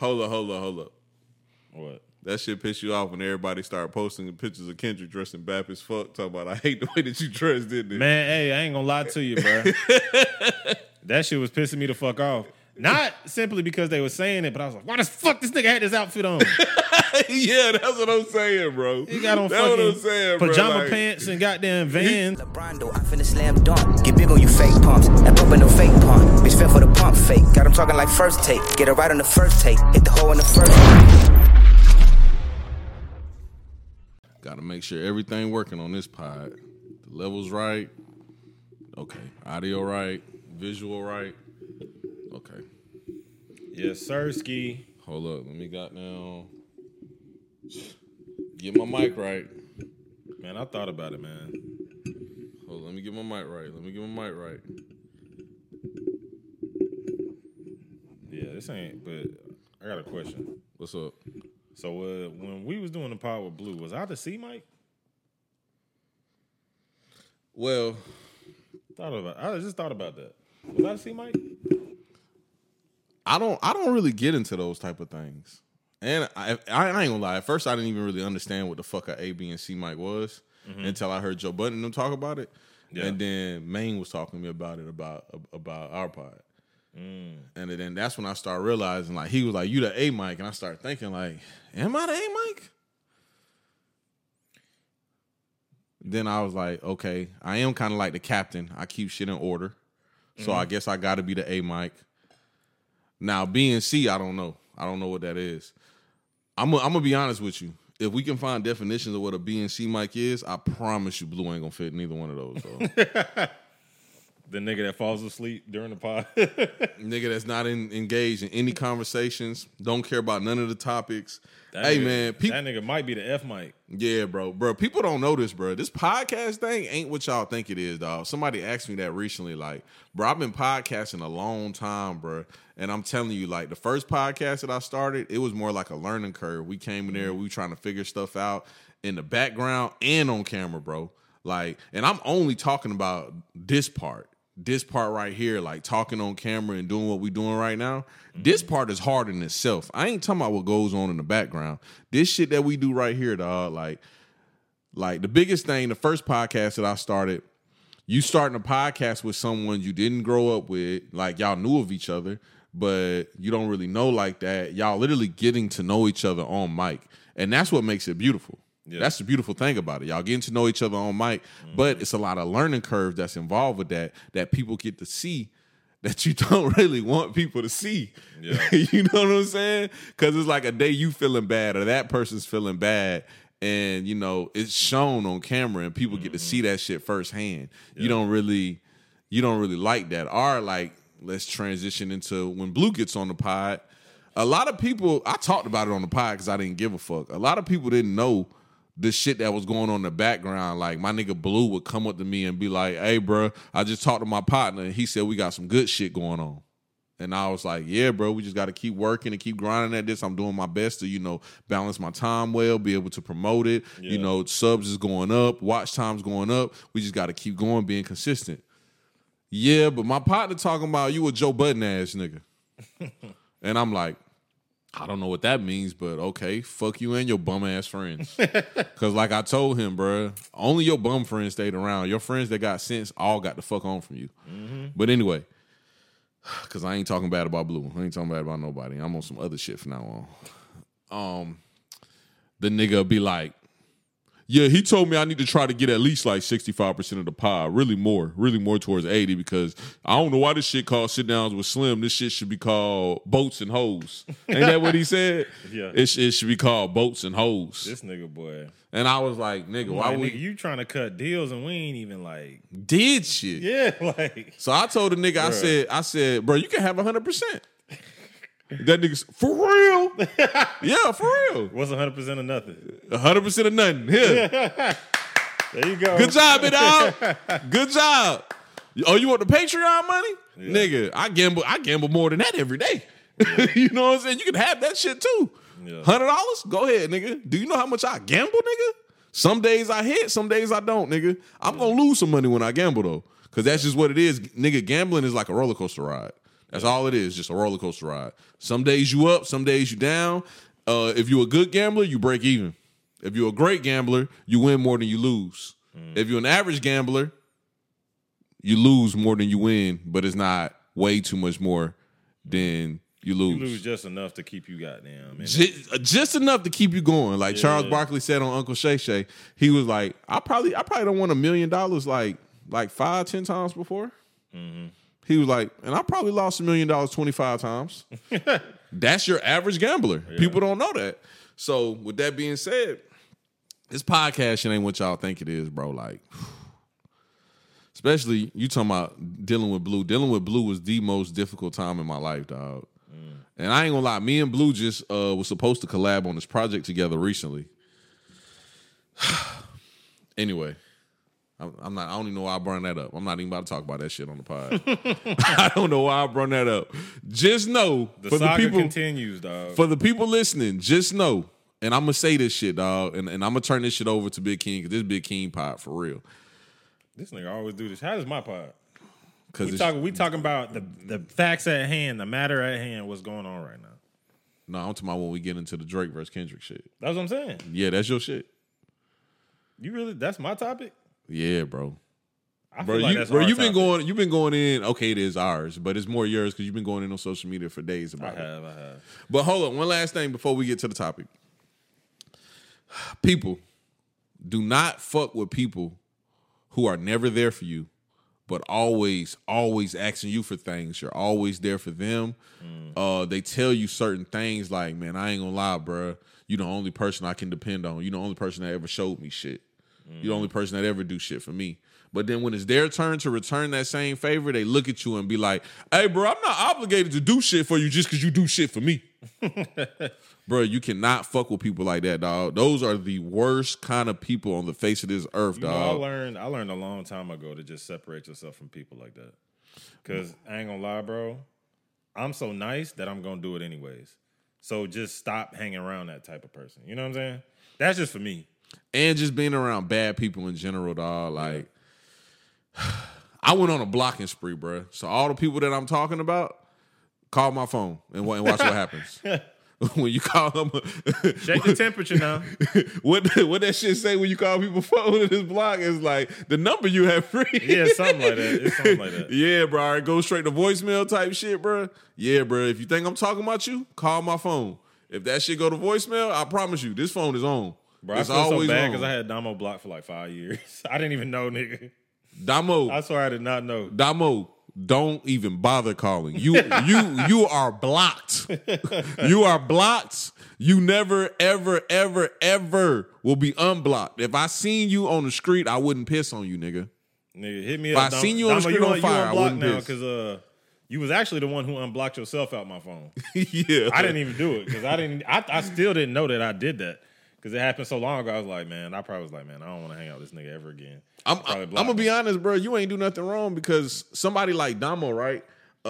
Hold up. What? That shit pissed you off when everybody started posting pictures of Kendrick dressing bap as fuck. Talking about, I hate the way that you dressed, didn't it? Man, hey, I ain't gonna lie to you, bro. That shit was pissing me the fuck off. Not simply because they were saying it, but I was like, why the fuck this nigga had this outfit on? Yeah, that's what I'm saying, bro. He got on that's what I'm fucking saying, bro. pajama Like, pants and goddamn Vans. LeBron, though, I finna slam dunk. Get big on you fake pumps. That pump ain't no fake pump. Bitch fell for the pump fake. Got him talking like first take. Get it right on the first take. Hit the hole in the first take. Gotta make sure everything working on this pod. The levels right. Okay. Audio right. Visual right. Okay. Yes, sir, Ski. Hold up. Let me goddamn get my mic right. Man, I thought about it, man. Hold on, let me get my mic right. Yeah, this ain't, but I got a question. What's up? So when we was doing the pod with Blue, was I the C mic? Well, I just thought about that. Was I the C mic? I don't really get into those type of things. And I ain't gonna lie. At first, I didn't even really understand what the fuck a B, and C mic was until I heard Joe Budden and them talk about it. Yeah. And then Maine was talking to me about it, about our pod. And then that's when I started realizing, like, he was like, you the A mic. And I started thinking, like, am I the A mic? Then I was like, okay, I am kind of like the captain. I keep shit in order. So I guess I got to be the A mic. Now, B and C, I don't know. I don't know what that is. I'm going to be honest with you. If we can find definitions of what a B and C mic is, I promise you Blue ain't going to fit neither one of those, though. The nigga that falls asleep during the pod. Nigga that's not engaged in any conversations, don't care about none of the topics. That nigga might be the F mic. Yeah, bro. People don't know this, bro. This podcast thing ain't what y'all think it is, dog. Somebody asked me that recently, like, bro, I've been podcasting a long time, bro. And I'm telling you, like, the first podcast that I started, it was more like a learning curve. We came in there, we were trying to figure stuff out in the background and on camera, bro. Like, and I'm only talking about this part right here, like talking on camera and doing what we doing right now. This part is hard in itself. I ain't talking about what goes on in the background. This shit that we do right here, dog, like the biggest thing, the first podcast that I started, you starting a podcast with someone you didn't grow up with, like y'all knew of each other, but you don't really know like that. Y'all literally getting to know each other on mic. And that's what makes it beautiful. Yeah. That's the beautiful thing about it. Y'all getting to know each other on mic, but it's a lot of learning curve that's involved with that people get to see that you don't really want people to see. Yeah. You know what I'm saying? Because it's like a day you feeling bad or that person's feeling bad, and, you know, it's shown on camera and people get to see that shit firsthand. Yeah. You don't really like that. Or, like, let's transition into when Blue gets on the pod. A lot of people, I talked about it on the pod because I didn't give a fuck. A lot of people didn't know the shit that was going on in the background. Like, my nigga Blue would come up to me and be like, hey, bro, I just talked to my partner and he said we got some good shit going on. And I was like, yeah, bro, we just got to keep working and keep grinding at this. I'm doing my best to, you know, balance my time well, be able to promote it. Yeah. You know, subs is going up, watch time's going up. We just got to keep going, being consistent. Yeah, but my partner talking about you a Joe Budden ass nigga. And I'm like, I don't know what that means, but okay, fuck you and your bum ass friends. Because like I told him, bro, only your bum friends stayed around. Your friends that got sense all got the fuck on from you. But anyway, because I ain't talking bad about Blue. I ain't talking bad about nobody. I'm on some other shit from now on. The nigga be like, yeah, he told me I need to try to get at least like 65% of the pie. Really more towards 80, because I don't know why this shit called Sit Downs with Slim. This shit should be called Boats and Hoes. Ain't that what he said? Yeah. It should be called Boats and Hoes. This nigga, boy. And I was like, nigga, why would you trying to cut deals and we ain't even like did shit? Yeah, like. So I told the nigga, I said, bro, you can have 100%. That nigga's for real. Yeah, for real. What's 100% of nothing? 100% of nothing. Here. There you go. Good job, dog. Good job. Oh, you want the Patreon money? Yeah. Nigga, I gamble more than that every day. Yeah. You know what I'm saying? You can have that shit too. Yeah. $100? Go ahead, nigga. Do you know how much I gamble, nigga? Some days I hit, some days I don't, nigga. I'm gonna lose some money when I gamble though. Cause that's just what it is. Nigga, gambling is like a roller coaster ride. That's all it is, just a roller coaster ride. Some days you up, some days you down. If you're a good gambler, you break even. If you're a great gambler, you win more than you lose. If you're an average gambler, you lose more than you win, but it's not way too much more than you lose. You lose just enough to keep you goddamn. Just enough to keep you going. Like Charles Barkley said on Uncle Shay Shay, he was like, I probably don't won $1 million like 5-10 times before. Mm-hmm. He was like, and I probably lost $1 million 25 times. That's your average gambler. Yeah. People don't know that. So with that being said, this podcast shit ain't what y'all think it is, bro. Like, especially you talking about dealing with Blue. Dealing with Blue was the most difficult time in my life, dog. And I ain't gonna lie, me and Blue just was supposed to collab on this project together recently. Anyway, I'm not. I don't even know why I brought that up. I'm not even about to talk about that shit on the pod. I don't know why I brought that up. Just know the saga continues, dog. For the people listening, just know, and I'm gonna say this shit, dog, and I'm gonna turn this shit over to Big King because this Big King pod for real. This nigga always do this. How does my pod? Because we talking about the facts at hand, the matter at hand, what's going on right now. No, I'm talking about when we get into the Drake versus Kendrick shit. That's what I'm saying. Yeah, that's your shit. You really? That's my topic? Yeah, bro. I feel like you've been going in. Okay, it is ours, but it's more yours because you've been going in on social media for days about it. I have. But hold on, one last thing before we get to the topic. People, do not fuck with people who are never there for you, but always asking you for things. You're always there for them. They tell you certain things like, man, I ain't gonna lie, bro. You the only person I can depend on. You the only person that ever showed me shit. You the only person that ever do shit for me. But then when it's their turn to return that same favor, they look at you and be like, hey, bro, I'm not obligated to do shit for you just because you do shit for me. Bro, you cannot fuck with people like that, dog. Those are the worst kind of people on the face of this earth, dog. I learned a long time ago to just separate yourself from people like that. Because I ain't gonna lie, bro. I'm so nice that I'm gonna do it anyways. So just stop hanging around that type of person. You know what I'm saying? That's just for me. And just being around bad people in general, dog. Like, I went on a blocking spree, bro. So all the people that I'm talking about, call my phone and watch what happens. When you call them, check the temperature now. What that shit say when you call people phone in this block is like the number you have free. Yeah, something like that. It's something like that. Yeah, bro. It goes straight to voicemail type shit, bro. Yeah, bro. If you think I'm talking about you, call my phone. If that shit go to voicemail, I promise you, this phone is on. Bro, it's I feel always so bad because I had Damo blocked for like 5 years. I didn't even know, nigga. Damo, I swear I did not know. Damo, don't even bother calling. You are blocked. You are blocked. You never, ever, ever, ever will be unblocked. If I seen you on the street, I wouldn't piss on you, nigga. Nigga, hit me if up. If I seen you on the street on fire, I wouldn't now piss. Because you was actually the one who unblocked yourself out my phone. Yeah, I didn't even do it because I still didn't know that I did that. Because it happened so long ago, I was like, man, I probably was like, man, I don't want to hang out with this nigga ever again. I'm going to be honest, bro. You ain't do nothing wrong because somebody like Damo, right?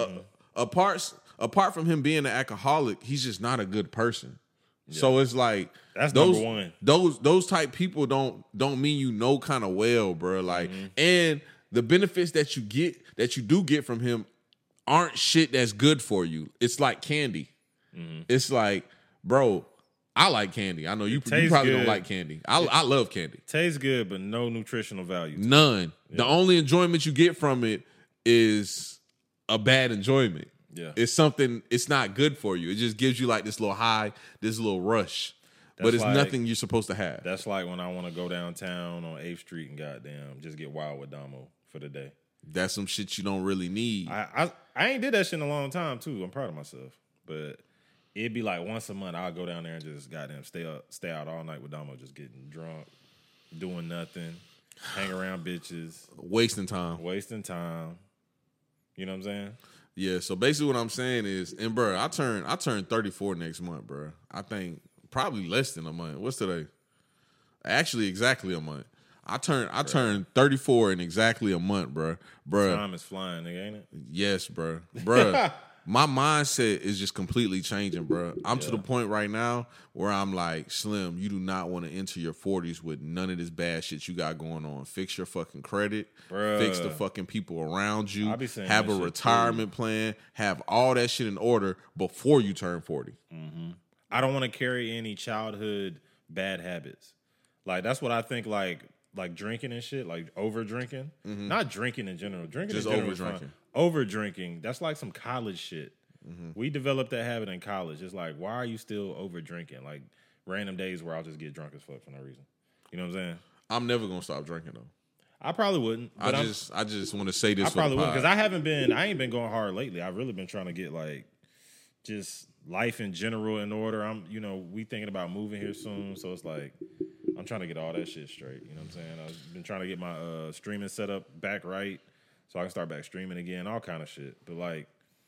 Apart from him being an alcoholic, he's just not a good person. Yeah. So it's like that's number one. Those type people don't mean you no kind of well, bro. Like, and the benefits that you do get from him aren't shit that's good for you. It's like candy. It's like, bro, I like candy. I know you probably don't like candy. I love candy. Tastes good, but no nutritional value. None. Yeah. The only enjoyment you get from it is a bad enjoyment. Yeah. It's not good for you. It just gives you like this little high, this little rush. But it's nothing you're supposed to have. That's like when I want to go downtown on 8th Street and goddamn just get wild with Damo for the day. That's some shit you don't really need. I ain't did that shit in a long time too. I'm proud of myself. But it'd be like once a month, I'll go down there and just goddamn stay out all night with Damo, just getting drunk, doing nothing, hang around bitches. Wasting time. You know what I'm saying? Yeah, so basically what I'm saying is, and bro, I turn 34 next month, bro. I think probably less than a month. What's today? Actually, exactly a month. I turned 34 in exactly a month, bro. Time is flying, nigga, ain't it? Yes, bro. my mindset is just completely changing, bro. I'm to the point right now where I'm like, Slim, you do not want to enter your 40s with none of this bad shit you got going on. Fix your fucking credit. Bruh. Fix the fucking people around you. I be saying have that a shit retirement plan. Have all that shit in order before you turn 40. Mm-hmm. I don't want to carry any childhood bad habits. Like, that's what I think, like drinking and shit, like over drinking. Mm-hmm. Not drinking in general. Drinking Just in general over is fine. drinking. Over drinking, that's like some college shit. Mm-hmm. We developed that habit in college. It's like, why are you still over drinking? Like random days where I'll just get drunk as fuck for no reason. You know what I'm saying? I'm never gonna stop drinking though. I probably wouldn't. I just want to say this. I probably wouldn't because I ain't been going hard lately. I've really been trying to get like just life in general in order. We thinking about moving here soon, so it's like I'm trying to get all that shit straight. You know what I'm saying? I've been trying to get my streaming setup back right so I can start back streaming again, all kind of shit. But like,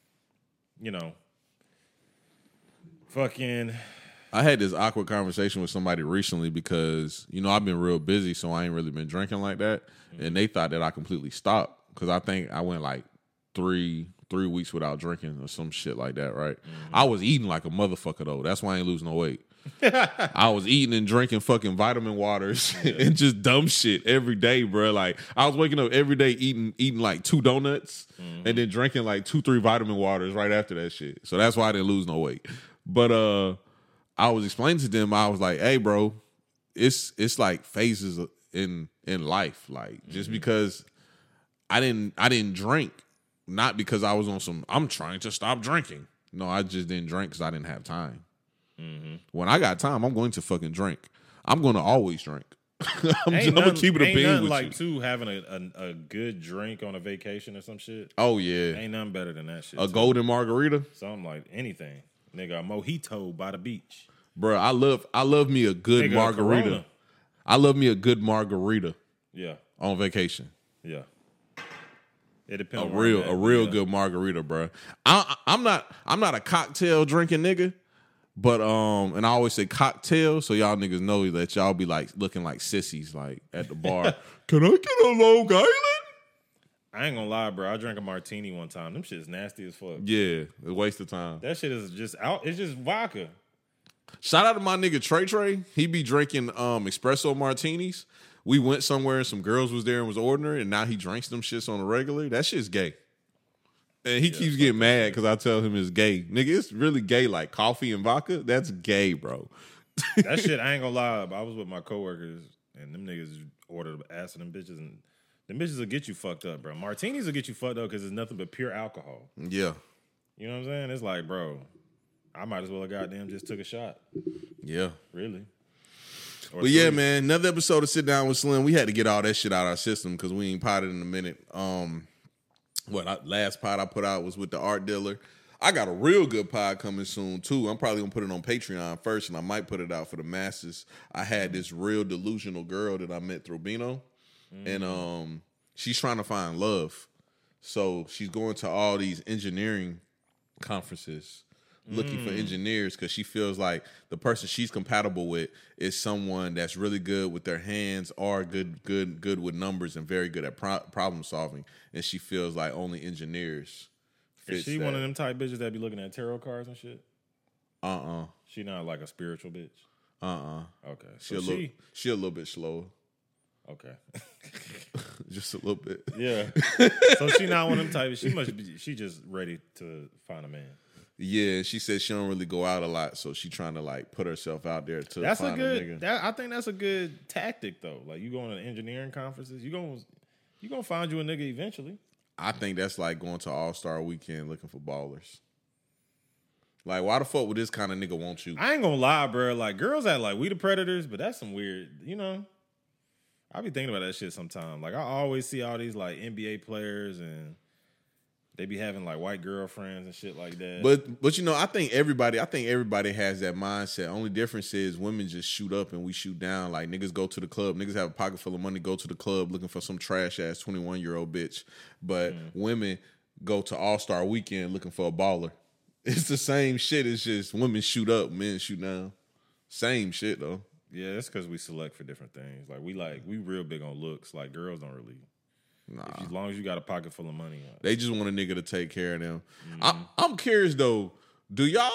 fucking. I had this awkward conversation with somebody recently because, I've been real busy, so I ain't really been drinking like that. Mm-hmm. And they thought that I completely stopped because I think I went like three weeks without drinking or some shit like that, right? Mm-hmm. I was eating like a motherfucker, though. That's why I ain't losing no weight. I was eating and drinking fucking vitamin waters and just dumb shit every day, bro. Like, I was waking up every day eating like 2 donuts and then drinking like 2-3 vitamin waters right after that shit. So that's why I didn't lose no weight. But I was explaining to them, I was like, hey, bro, it's like phases in life. Like, just because I didn't drink, not because I was on some, I'm trying to stop drinking. No, I just didn't drink because I didn't have time. Mm-hmm. When I got time, I'm going to fucking drink. I'm going to always drink. I'm going to keep it a bean with like, you. too, having a good drink on a vacation or some shit. Oh, yeah. Ain't nothing better than that shit. A golden margarita? Something like anything. Nigga, a mojito by the beach. Bro, I love me a good margarita. I love me a good margarita. Yeah. On vacation. Yeah. It depends. A real good margarita, bro. I'm not a cocktail drinking nigga, but and I always say cocktail, so y'all niggas know that y'all be like looking like sissies like at the bar. Can I get a Long Island? I ain't gonna lie, bro. I drank a martini one time. Them shit's nasty as fuck. Yeah, a waste of time. That shit is just out. It's just vodka. Shout out to my nigga Trey. He be drinking espresso martinis. We went somewhere and some girls was there and was ordering, and now he drinks them shits on a regular. That shit's gay. And he keeps getting mad because I tell him it's gay. Nigga, it's really gay, like coffee and vodka. That's gay, bro. That shit, I ain't gonna lie. I was with my coworkers, and them niggas ordered ass of them bitches, and them bitches will get you fucked up, bro. Martinis will get you fucked up because it's nothing but pure alcohol. Yeah. You know what I'm saying? It's like, bro, I might as well have goddamn just took a shot. Yeah. Really? But yeah, man, another episode of Sit Down with Slim. We had to get all that shit out of our system because we ain't potted in a minute. Last pod I put out was with the art dealer. I got a real good pod coming soon too. I'm probably gonna put it on Patreon first, and I might put it out for the masses. I had this real delusional girl that I met through Bino, and she's trying to find love. So she's going to all these engineering conferences looking for engineers because she feels like the person she's compatible with is someone that's really good with their hands or good with numbers and very good at problem solving. And she feels like only engineers fit. Is she one of them type bitches that be looking at tarot cards and shit? Uh-uh. She not like a spiritual bitch? Uh-uh. Okay. She a little bit slower. Okay. Just a little bit. Yeah. So she not one of them type. She just ready to find a man. Yeah, she said she don't really go out a lot, so she trying to like put herself out there to find a nigga. I think that's a good tactic though. Like you going to engineering conferences, you gonna find you a nigga eventually. I think that's like going to All-Star Weekend looking for ballers. Like, why the fuck would this kind of nigga want you? I ain't gonna lie, bro. Like girls act like we the predators, but that's some weird, I be thinking about that shit sometimes. Like I always see all these like NBA players and they be having like white girlfriends and shit like that. But I think everybody has that mindset. Only difference is women just shoot up and we shoot down. Like niggas go to the club. Niggas have a pocket full of money, go to the club looking for some trash ass 21-year-old bitch. But women go to All-Star Weekend looking for a baller. It's the same shit. It's just women shoot up, men shoot down. Same shit though. Yeah, that's because we select for different things. Like we real big on looks. Like girls don't really As long as you got a pocket full of money. They just want a nigga to take care of them. I'm curious though. Do y'all?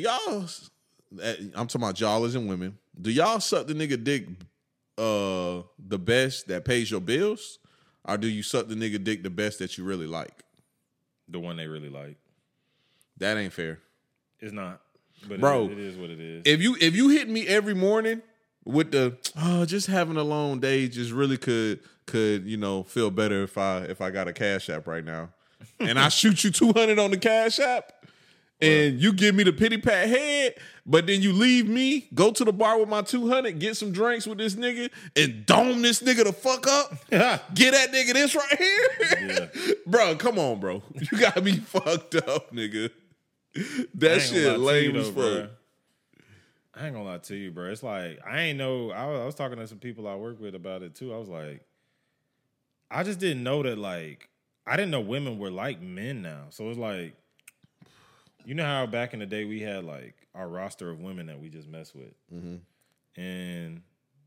I'm talking about y'all as in women. Do y'all suck the nigga dick the best that pays your bills, or do you suck the nigga dick the best that you really like? The one they really like. That ain't fair. It's not. But bro, it is what it is. If you hit me every morning with the just having a long day just really could feel better if I got a Cash App right now, and I shoot you 200 on the Cash App, and you give me the pity pat head, but then you leave me, go to the bar with my 200, get some drinks with this nigga, and dome this nigga the fuck up, get that nigga this right here, bro. Come on, bro, you got me fucked up, nigga. That shit lame as fuck. Bro. I ain't gonna lie to you, bro. It's like I was talking to some people I work with about it too. I was like, I just didn't know that. Like, I didn't know women were like men now. So it's like, you know how back in the day we had like our roster of women that we just mess with, and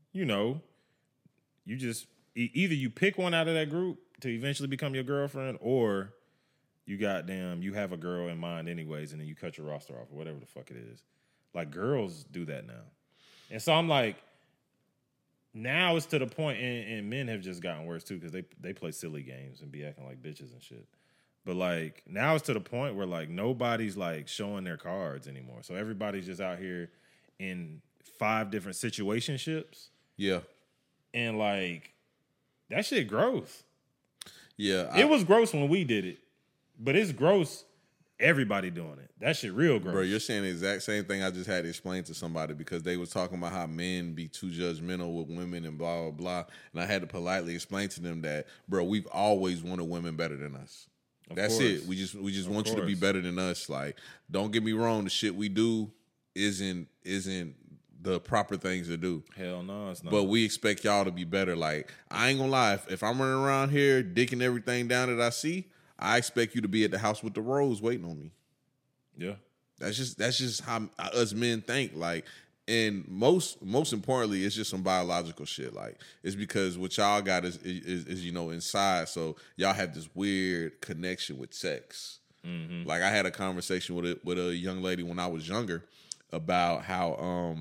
you just either you pick one out of that group to eventually become your girlfriend, or you have a girl in mind anyways, and then you cut your roster off or whatever the fuck it is. Like, girls do that now. And so I'm like, now it's to the point, and men have just gotten worse too, because they play silly games and be acting like bitches and shit. But like, now it's to the point where like nobody's like showing their cards anymore. So everybody's just out here in 5 different situationships. Yeah. And like, that shit gross. Yeah. It was gross when we did it. But it's gross, everybody doing it. That shit real gross. Bro, you're saying the exact same thing I just had to explain to somebody, because they was talking about how men be too judgmental with women and blah, blah, blah. And I had to politely explain to them that, bro, we've always wanted women better than us. That's it. We just want you to be better than us. Like, don't get me wrong, the shit we do isn't the proper things to do. Hell no, it's not. But we expect y'all to be better. Like, I ain't gonna lie, if I'm running around here dicking everything down that I see, I expect you to be at the house with the rose waiting on me. Yeah. That's just how us men think. Like, and most importantly, it's just some biological shit. Like, it's because what y'all got is inside. So y'all have this weird connection with sex. Mm-hmm. Like, I had a conversation with a young lady when I was younger about how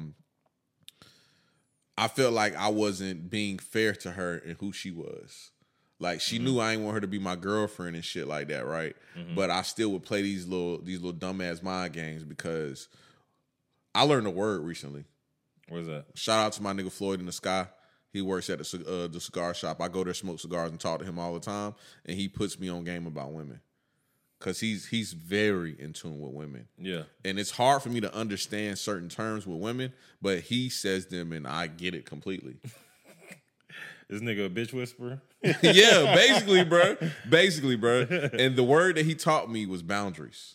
I felt like I wasn't being fair to her in who she was. Like, she knew I didn't want her to be my girlfriend and shit like that, right? Mm-hmm. But I still would play these little dumbass mind games, because I learned a word recently. What is that? Shout out to my nigga Floyd in the Sky. He works at the cigar shop. I go there, smoke cigars, and talk to him all the time. And he puts me on game about women, because he's very in tune with women. Yeah. And it's hard for me to understand certain terms with women, but he says them and I get it completely. This nigga a bitch whisperer? Yeah, basically, bro. Basically, bro. And the word that he taught me was boundaries.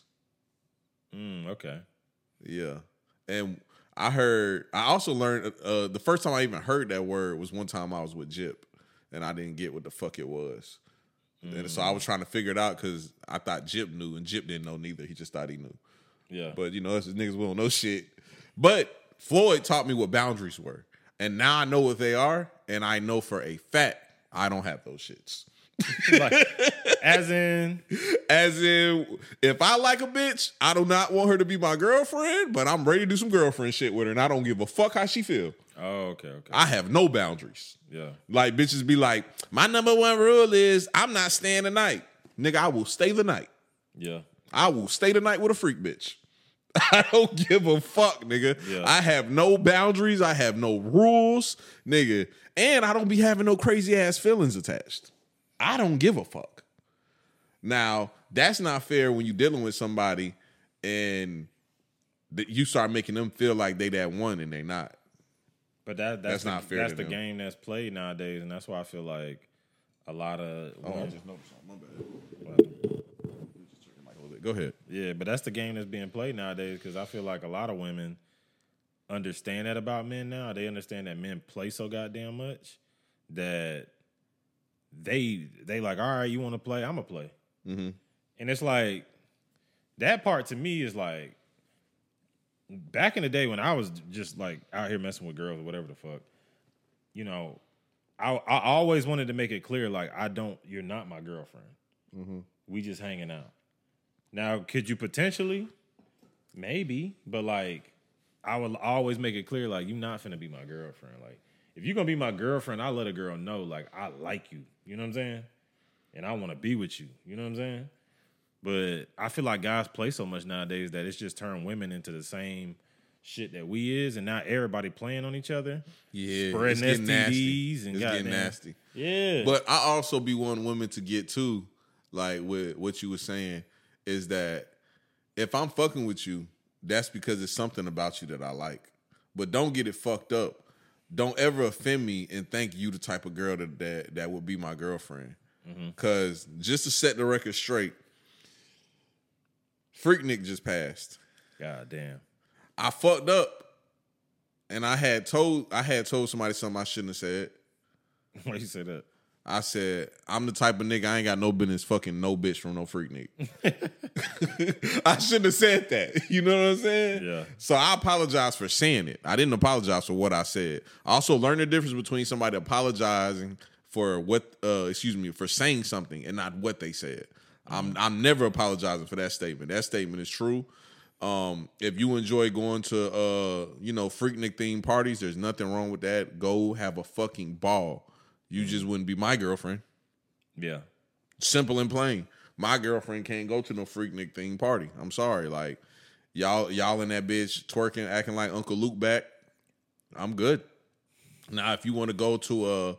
Okay. Yeah. And I also learned, the first time I even heard that word was one time I was with Jip, and I didn't get what the fuck it was. And so I was trying to figure it out, because I thought Jip knew, and Jip didn't know neither. He just thought he knew. Yeah. But, us as niggas, we don't know shit. But Floyd taught me what boundaries were. And now I know what they are, and I know for a fact I don't have those shits. Like, as in, if I like a bitch, I do not want her to be my girlfriend, but I'm ready to do some girlfriend shit with her, and I don't give a fuck how she feel. Oh, okay. I have no boundaries. Yeah. Like, bitches be like, my number one rule is I'm not staying the night. Nigga, I will stay the night. Yeah. I will stay the night with a freak bitch. I don't give a fuck, nigga. Yeah. I have no boundaries. I have no rules, nigga. And I don't be having no crazy ass feelings attached. I don't give a fuck. Now, that's not fair when you're dealing with somebody and you start making them feel like they that one and they not. But that's not fair. That's the game that's played nowadays, and that's why I feel like a lot of. I just noticed something. My bad. Go ahead. Yeah, but that's the game that's being played nowadays, because I feel like a lot of women understand that about men now. They understand that men play so goddamn much that they like, all right, you want to play? I'm going to play. Mm-hmm. And it's like, that part to me is like, back in the day when I was just like out here messing with girls or whatever the fuck, I always wanted to make it clear, like, you're not my girlfriend. Mm-hmm. We just hanging out. Now, could you potentially? Maybe, but like, I would always make it clear, like, you're not finna be my girlfriend. Like, if you're gonna be my girlfriend, I let a girl know, like, I like you. You know what I'm saying? And I want to be with you. You know what I'm saying? But I feel like guys play so much nowadays that it's just turned women into the same shit that we is, and now everybody playing on each other. Yeah, spreading it's STDs nasty. and it's getting nasty. Yeah, but I also be wanting women to get too, like with what you were saying, is that if I'm fucking with you, that's because it's something about you that I like. But don't get it fucked up. Don't ever offend me and think you the type of girl that would be my girlfriend. Because just to set the record straight, Freaknik just passed. God damn. I fucked up, and I had told somebody something I shouldn't have said. Why you say that? I said, I'm the type of nigga I ain't got no business fucking no bitch from no Freaknik. I shouldn't have said that. You know what I'm saying? Yeah. So I apologize for saying it. I didn't apologize for what I said. I also learned the difference between somebody apologizing for for saying something and not what they said. I'm never apologizing for that statement. That statement is true. If you enjoy going to Freaknik themed parties, there's nothing wrong with that. Go have a fucking ball. You just wouldn't be my girlfriend. Yeah. Simple and plain. My girlfriend can't go to no Freaknik themed party. I'm sorry. Like, y'all in that bitch twerking, acting like Uncle Luke back. I'm good. Now, if you want to go to a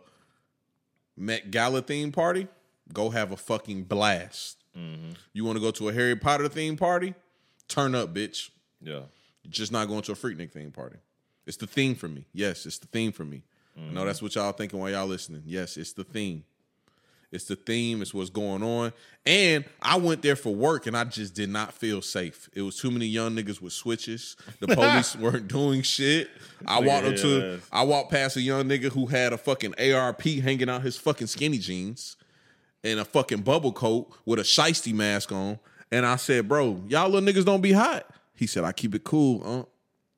Met Gala themed party, go have a fucking blast. Mm-hmm. You want to go to a Harry Potter themed party? Turn up, bitch. Yeah. You're just not going to a Freaknik theme party. It's the theme for me. Yes, it's the theme for me. I know that's what y'all thinking while y'all listening. Yes, it's the theme. It's the theme. It's what's going on. And I went there for work, and I just did not feel safe. It was too many young niggas with switches. The police weren't doing shit. I walked past a young nigga who had a fucking ARP hanging out his fucking skinny jeans and a fucking bubble coat with a shiesty mask on. And I said, bro, y'all little niggas don't be hot. He said, I keep it cool,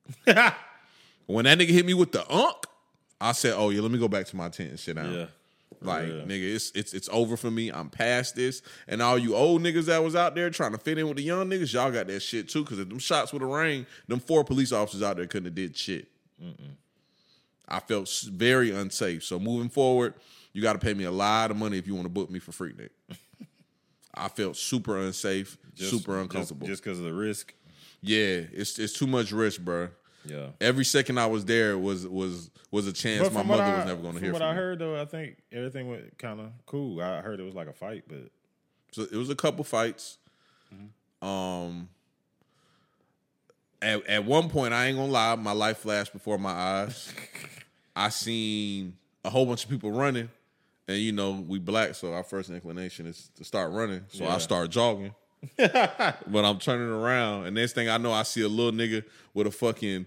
When that nigga hit me with the I said, oh, yeah, let me go back to my tent and sit down. Yeah. Like, nigga, it's over for me. I'm past this. And all you old niggas that was out there trying to fit in with the young niggas, y'all got that shit too. Because if them shots would have rang, them 4 police officers out there couldn't have did shit. I felt very unsafe. So moving forward, you got to pay me a lot of money if you want to book me for Freaknik. I felt super unsafe, super uncomfortable. Just because of the risk? Yeah, it's too much risk, bro. Yeah. Every second I was there was a chance my mother was never going to hear from me. What I heard, though, I think everything went kind of cool. I heard it was like a fight, but... So it was a couple fights. Mm-hmm. At one point, I ain't gonna lie, my life flashed before my eyes. I seen a whole bunch of people running. And, we black, so our first inclination is to start running. So I start jogging. But I'm turning around, and next thing I know, I see a little nigga with a fucking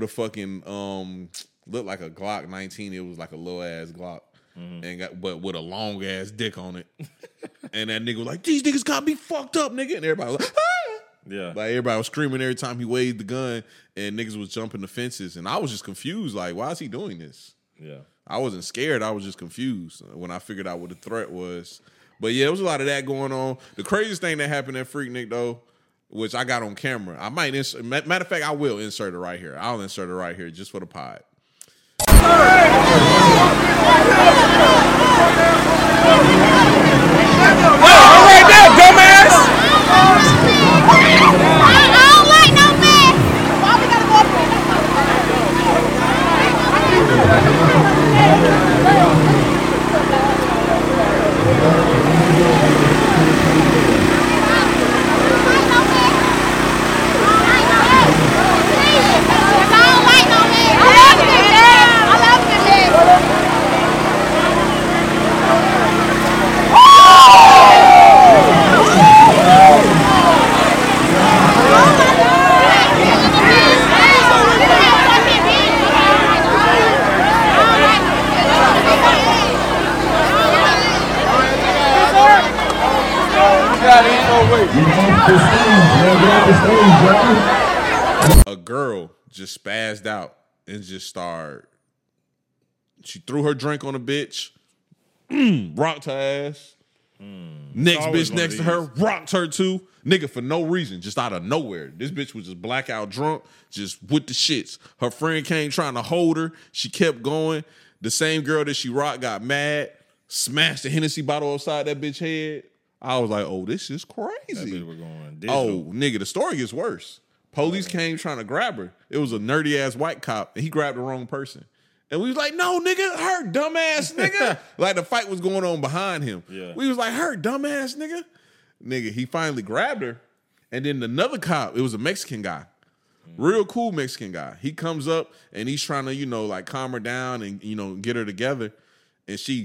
looked like a Glock 19. It was like a little ass Glock, but with a long ass dick on it. And that nigga was like, "These niggas got me fucked up, nigga." And everybody was like, "Ah!" Yeah, like everybody was screaming every time he waved the gun, and niggas was jumping the fences, and I was just confused. Like, why is he doing this? Yeah, I wasn't scared. I was just confused when I figured out what the threat was. But yeah, there was a lot of that going on. The craziest thing that happened at Freaknik, though, which I got on camera, I might insert. Matter of fact, I will insert it right here. I'll insert it right here just for the pod. All right now, dumbass. I don't like no man. Why we gotta go up A girl just spazzed out and just started She threw her drink on a bitch, rocked her ass. Next always bitch one of next to her, these. rocked her too. Nigga, for no reason, just out of nowhere. This bitch was just blackout drunk, just with the shits. Her friend came trying to hold her. She kept going. The same girl that she rocked got mad, smashed the Hennessy bottle upside that bitch head. I was like, oh, this is That crazy. bitch was going digital. Oh, nigga, the story gets worse. Police came trying to grab her. It was a nerdy ass white cop, and he grabbed the wrong person. And we was like, no, nigga, her dumbass nigga. Like the fight was going on behind him. Yeah. We was like, her dumbass nigga. Nigga, he finally grabbed her. And then another cop, it was a Mexican guy. Real cool Mexican guy. He comes up and he's trying to, like calm her down and, get her together. And she,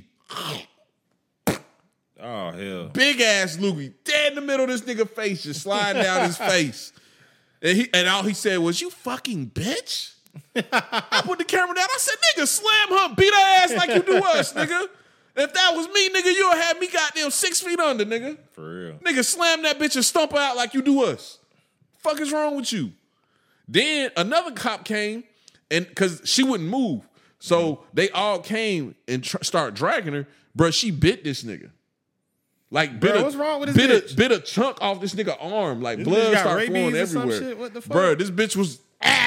Oh, hell. big ass loogie, dead in the middle of this nigga face, just sliding down his face. And all he said was, you fucking bitch. I put the camera down. I said, nigga, slam her, beat her ass like you do us, nigga. If that was me, nigga, you'll have me goddamn 6 feet under, nigga. For real. Nigga, slam that bitch and stomp her out like you do us. Fuck is wrong with you? Then another cop came, and because she wouldn't move. So they all came and started dragging her. Bruh, she bit this nigga. Like, Bro, what's wrong with this bitch? Bit a chunk off this nigga arm. Like, This blood bitch got started flowing rabies or some everywhere. shit? What the fuck? Bruh, this bitch was...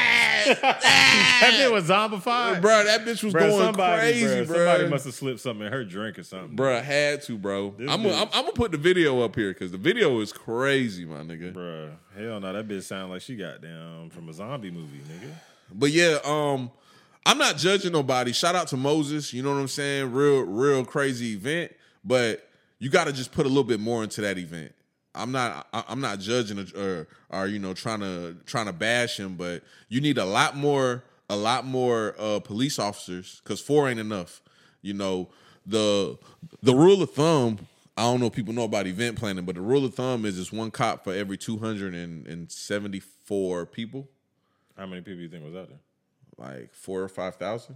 That bitch was zombified. Bruh, that bitch was Bruh, going crazy, bruh. bruh. Somebody must have slipped something in her drink or something. Bruh, had to, bro. I'm gonna put the video up here because the video is crazy, my nigga. Bruh, hell no, that bitch sound like she got down from a zombie movie, nigga. But yeah, I'm not judging nobody. Shout out to Moses. You know what I'm saying? Real crazy event. But you got to just put a little bit more into that event. I'm not judging or trying to bash him, but you need a lot more police officers because 4 ain't enough. The rule of thumb. I don't know if people know about event planning, but the rule of thumb is it's 1 cop for every 274 people. How many people you think was out there? Like 4,000 or 5,000.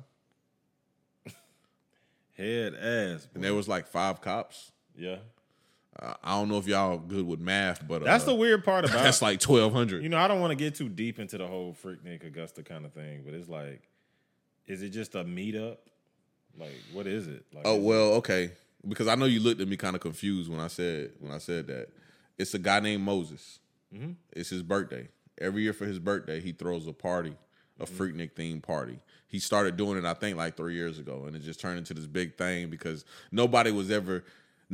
Head ass. And there was like 5 cops. Yeah. I don't know if y'all good with math, but That's the weird part about that's like 1,200. I don't want to get too deep into the whole Freaknik Augusta kind of thing, but it's like, is it just a meetup? Like, what is it? Like, Oh well, okay. Because I know you looked at me kind of confused when I said that. It's a guy named Moses. Mm-hmm. It's his birthday. Every year for his birthday, he throws a party, a Freaknik themed party. He started doing it, I think, like 3 years ago, and it just turned into this big thing because nobody is ever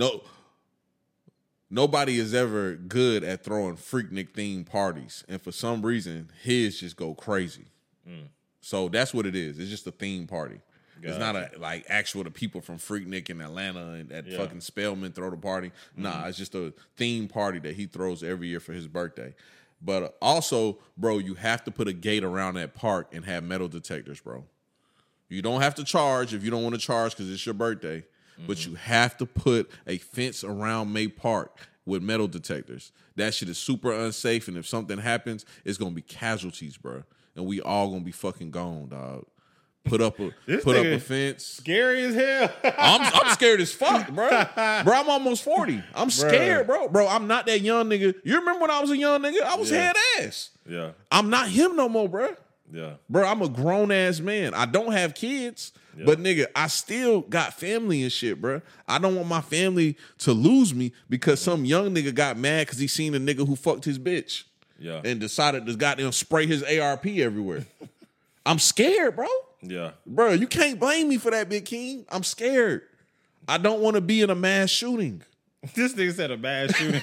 good at throwing Freaknik themed parties, and for some reason, his just go crazy. So that's what it is. It's just a theme party. It's not like actual the people from Freaknik in Atlanta and at fucking Spelman throw the party. Nah, it's just a theme party that he throws every year for his birthday. But also, bro, you have to put a gate around that park and have metal detectors, bro. You don't have to charge if you don't want to charge because it's your birthday. But you have to put a fence around May Park with metal detectors. That shit is super unsafe, and if something happens, it's gonna be casualties, bro. And we all gonna be fucking gone, dog. Put up a fence. scary as hell. I'm scared as fuck, bro. Bro, I'm almost 40. I'm scared, bro. Bro, I'm not that young nigga. You remember when I was a young nigga? I was head ass. Yeah. I'm not him no more, bro. Yeah. Bro, I'm a grown ass man. I don't have kids, but nigga, I still got family and shit, bro. I don't want my family to lose me because some young nigga got mad because he seen a nigga who fucked his bitch. Yeah. And decided to goddamn spray his ARP everywhere. I'm scared, bro. Yeah. Bro, you can't blame me for that, Big King. I'm scared. I don't want to be in a mass shooting. This nigga said a bad shooting.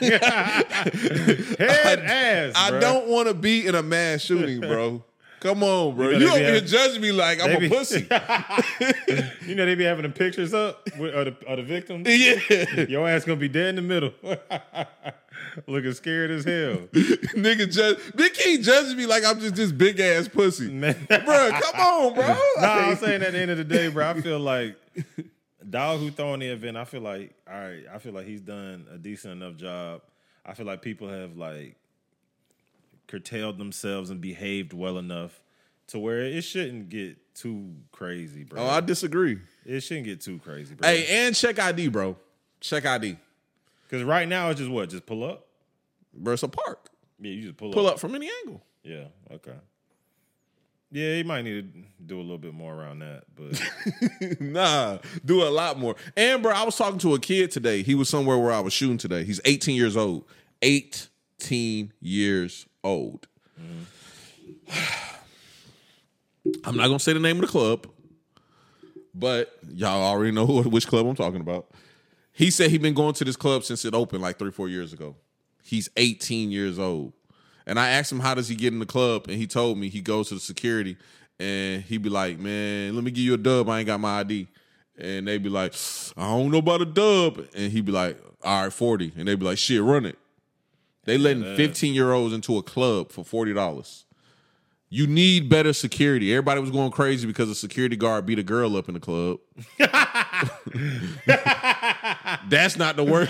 Head ass, bro. I don't want to be in a mass shooting, bro. Come on, bro. You know You they over be here having- judging me like I'm a pussy. They be having the pictures up of the victims. Yeah. Your ass gonna be dead in the middle. Looking scared as hell. Big King judging me like I'm just this big ass pussy. Bro, come on, bro. Nah, I'm saying at the end of the day, bro, I feel like dog who throwing the event, I feel like he's done a decent enough job. I feel like people have like curtailed themselves and behaved well enough to where it shouldn't get too crazy, bro. Oh, I disagree. It shouldn't get too crazy, bro. Hey, and check ID, bro. Check ID. Because right now it's just what? Just pull up? Bro, it's a park. Yeah, you just pull Pull up from any angle. Yeah, okay. Yeah, he might need to do a little bit more around that, but Nah, do a lot more. And bro, I was talking to a kid today. He was somewhere where I was shooting today. He's 18 years old. 18 years old. I'm not gonna say the name of the club, but y'all already know which club I'm talking about. He said he'd been going to this club since it opened like 3-4 years ago. He's 18 years old. And I asked him, how does he get in the club? And he told me he goes to the security and he'd be like, man, let me give you a dub. I ain't got my ID. And they'd be like, I don't know about a dub. And he'd be like, all right, 40. And they'd be like, shit, run it. They letting 15-year-olds into a club for $40. You need better security. Everybody was going crazy because a security guard beat a girl up in the club. That's not the worst.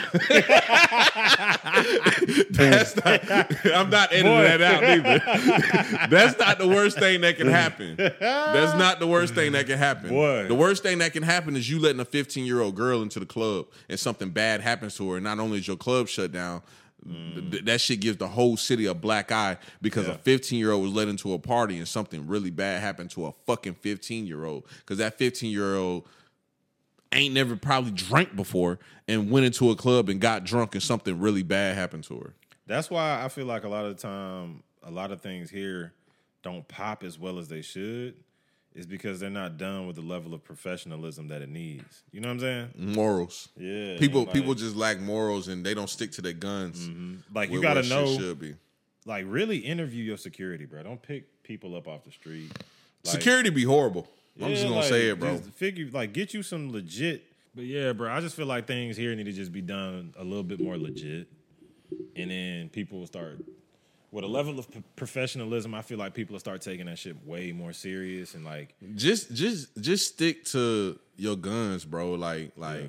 I'm not editing that out either. That's not the worst thing that can happen. That's not the worst thing that can happen. Boy. The worst thing that can happen is you letting a 15-year-old girl into the club and something bad happens to her. And not only is your club shut down, that shit gives the whole city a black eye because a 15-year-old was led into a party and something really bad happened to a fucking 15-year-old. Because that 15-year-old ain't never probably drank before and went into a club and got drunk and something really bad happened to her. that's why I feel like a lot of the time, a lot of things here don't pop as well as they should. Is because they're not done with the level of professionalism that it needs. You know what I'm saying? Morals. Yeah. People just lack morals and they don't stick to their guns. Like, you with got to what know, shit should be. like, really interview your security, bro. Don't pick people up off the street. Like, Security be horrible. I'm just gonna say it, bro. Just figure, like, get you some legit. But yeah, bro, I just feel like things here need to just be done a little bit more legit, and then people will start with a level of professionalism. I feel like people will start taking that shit way more serious and like Just stick to your guns, bro. Like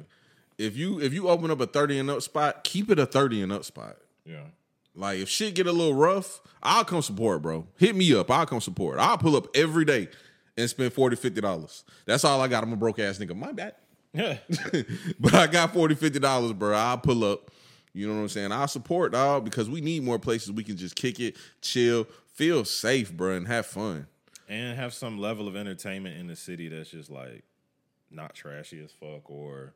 if you open up a 30 and up spot, keep it a 30 and up spot. yeah. Like if shit get a little rough, I'll come support, bro. Hit me up. I'll come support. I'll pull up every day and spend $40, $50. That's all I got. I'm a broke ass nigga. My bad. Yeah. But I got $40, $50, bro. I'll pull up. You know what I'm saying? I'll support, dog, because we need more places we can just kick it, chill, feel safe, bro, and have fun. And have some level of entertainment in the city that's just like not trashy as fuck, or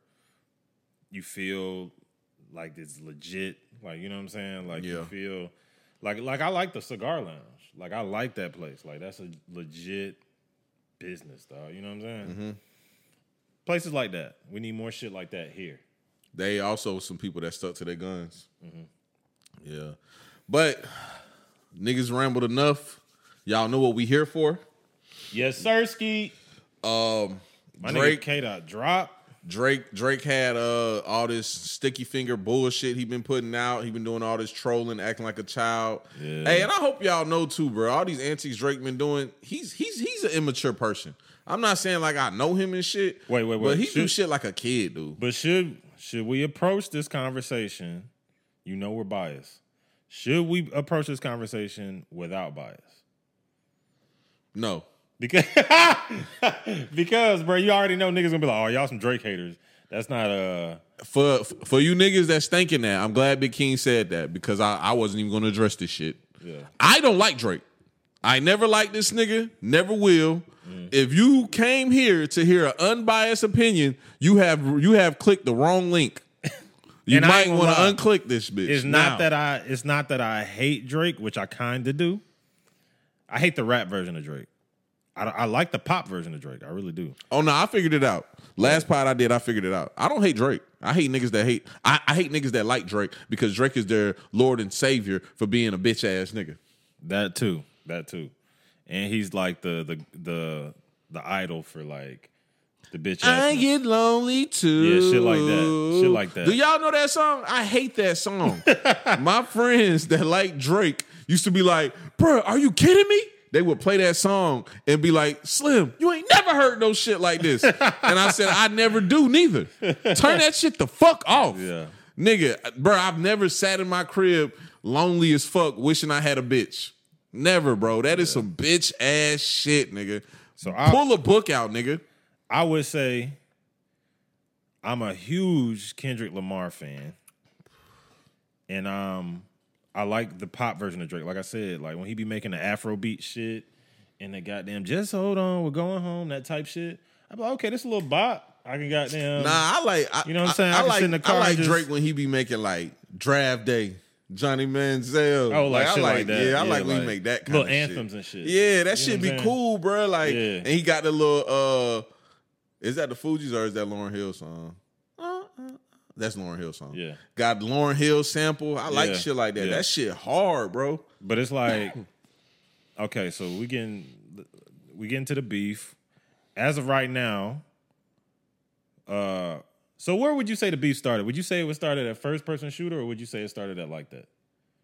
you feel like it's legit. Like, you know what I'm saying? Like you feel like I like the Cigar Lounge. Like I like that place. Like that's a legit business, dog. You know what I'm saying? Mm-hmm. Places like that. We need more shit like that here. They also some people that stuck to their guns. Yeah. But niggas rambled enough. Y'all know what we here for. Yes, sir, Ski. My Drake, nigga K-Dot drop. Drake had all this sticky finger bullshit he been putting out. He been doing all this trolling, acting like a child. Yeah. Hey, and I hope y'all know too, bro. All these antics Drake been doing, he's an immature person. I'm not saying like I know him and shit. Wait. But he do shit like a kid, dude. But should we approach this conversation? You know we're biased. Should we approach this conversation without bias? No. Because bro, you already know niggas gonna be like, oh, y'all some Drake haters. That's not For you niggas that's thinking that, I'm glad Big King said that because I wasn't even gonna address this shit. Yeah. I don't like Drake. I never liked this nigga, never will. If you came here to hear an unbiased opinion, you have clicked the wrong link. You And I might ain't want to gonna lie. unclick this bitch. It's not that I hate Drake, which I kinda do. I hate the rap version of Drake. I like the pop version of Drake. I really do. Oh no, I figured it out. Last pod I did, I figured it out. I don't hate Drake. I hate niggas that hate. I hate niggas that like Drake because Drake is their Lord and Savior for being a bitch ass nigga. That too. And he's like the idol for like the bitch ass. I get lonely too. Yeah, shit like that. Do y'all know that song? I hate that song. My friends that like Drake used to be like, bro, are you kidding me? They would play that song and be like, Slim, you ain't never heard no shit like this. And I said, I never do neither. Turn that shit the fuck off. Yeah. Nigga, bro, I've never sat in my crib lonely as fuck wishing I had a bitch. Never, bro. That is some bitch ass shit, nigga. So pull a book out, nigga. I would say I'm a huge Kendrick Lamar fan. And I like the pop version of Drake. Like I said, like when he be making the Afrobeat shit and the goddamn just hold on, we're going home, that type shit. I'm like, okay, this a little bop. I can goddamn. Nah, I like. You know what I'm saying? I can like. sit in the car I like and just, Drake when he be making like Draft Day, Johnny Manziel. Oh, like I shit like that. Yeah, I Yeah, like when he like make that kind little of anthems shit. and shit. Yeah, that You shit know be what I'm cool, bro. Like, Yeah. and he got the little. Is that the Fugees or is that Lauryn Hill song? That's Lauryn Hill song. Yeah. Got Lauryn Hill sample. I like Yeah. shit like that. Yeah. That shit hard, bro. But it's like, okay, so we get into the beef. As of right now, so where would you say the beef started? Would you say it was started at first person shooter, or would you say it started at like that?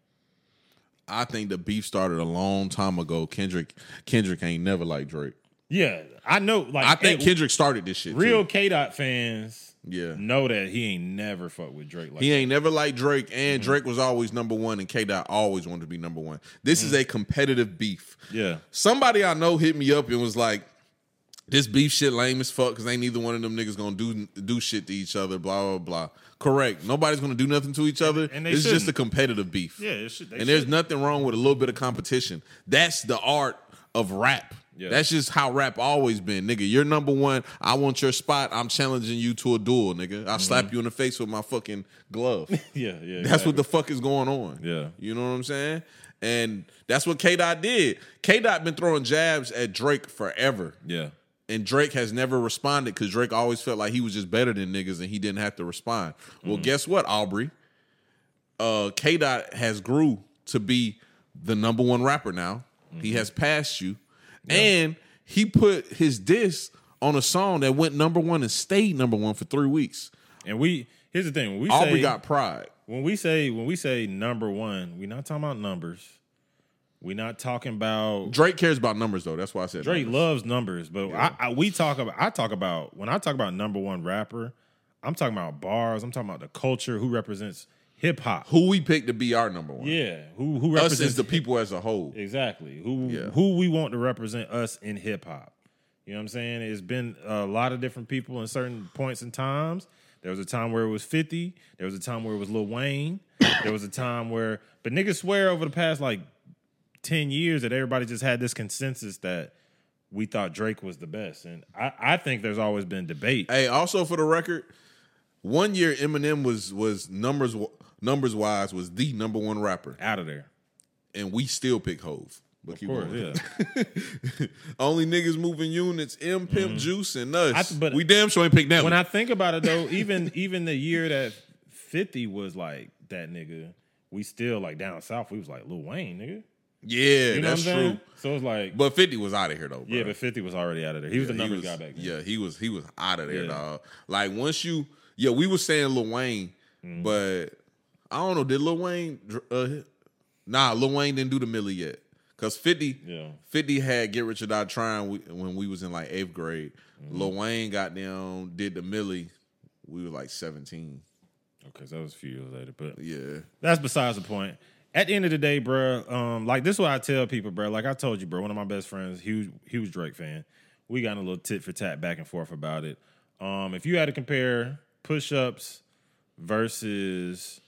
I think the beef started a long time ago. Kendrick ain't never like Drake. Yeah, I know. Like, I think Kendrick started this shit. real too. K-Dot fans, Yeah. know that he ain't never fucked with Drake. Like He that. ain't never liked Drake, and Drake was always number one, and K-Dot always wanted to be number one. This is a competitive beef. Yeah, Somebody I know hit me up and was like, this beef shit lame as fuck because ain't neither one of them niggas gonna do shit to each other, blah, blah, blah. Correct. Nobody's gonna do nothing to each other. And they It's just a shouldn't. competitive beef. yeah. It should, And there's nothing wrong with a little bit of competition. That's the art of rap. Yeah. That's just how rap always been. Nigga, you're number one. I want your spot. I'm challenging you to a duel, nigga. I'll slap you in the face with my fucking glove. yeah. That's what the fuck is going on. Yeah. You know what I'm saying? And that's what K-Dot did. K-Dot been throwing jabs at Drake forever. Yeah. And Drake has never responded because Drake always felt like he was just better than niggas and he didn't have to respond. Well, guess what, Aubrey? K-Dot has grew to be the number one rapper now. He has passed you. And he put his diss on a song that went number one and stayed number one for 3 weeks. And here's the thing: when we Aubrey say got pride. when we say number one, we're not talking about numbers. We're not talking about Drake cares about numbers though. That's why I said Drake numbers. loves numbers, but I talk about when I talk about number one rapper, I'm talking about bars. I'm talking about the culture, who represents hip hop. Who we picked to be our number one. Yeah, who Us represents as the people as a whole. exactly who Yeah. who we want to represent us in hip hop. You know what I'm saying? It's been a lot of different people in certain points and times. There was a time where it was 50. There was a time where it was Lil Wayne. There was a time where, but niggas swear over the past like 10 years that everybody just had this consensus that we thought Drake was the best. And I think there's always been debate. Hey, also for the record, 1 year Eminem was numbers wise was the number one rapper, Out of there. and we still pick Hove. But Of keep course, going. yeah. Only niggas moving units, M Pimp Juice and us. but we damn sure ain't picked that When one. I think about it though, even the year that 50 was like that nigga, we still like down south, we was like Lil Wayne, nigga. Yeah, You know that's what I'm saying? true. So it's like, But 50 was out of here though, bro. yeah, but 50 was already out of there. He was the He numbers was- guy back then. Yeah, he was out of there, Yeah. dog. Like once you, we were saying Lil Wayne, Mm-hmm. but I don't know. Did Lil Wayne? Nah, Lil Wayne didn't do the Millie yet. Cause 50 had Get Rich or Die Trying when we was in like 8th grade. Mm-hmm. Lil Wayne got down, did the Millie. We were like 17. Okay, so that was a few years later, but Yeah. that's besides the point. At the end of the day, bro, like this is what I tell people, bro. Like I told you, bro, one of my best friends, huge Drake fan. We got in a little tit for tat back and forth about it. If you had to compare Push-Ups versus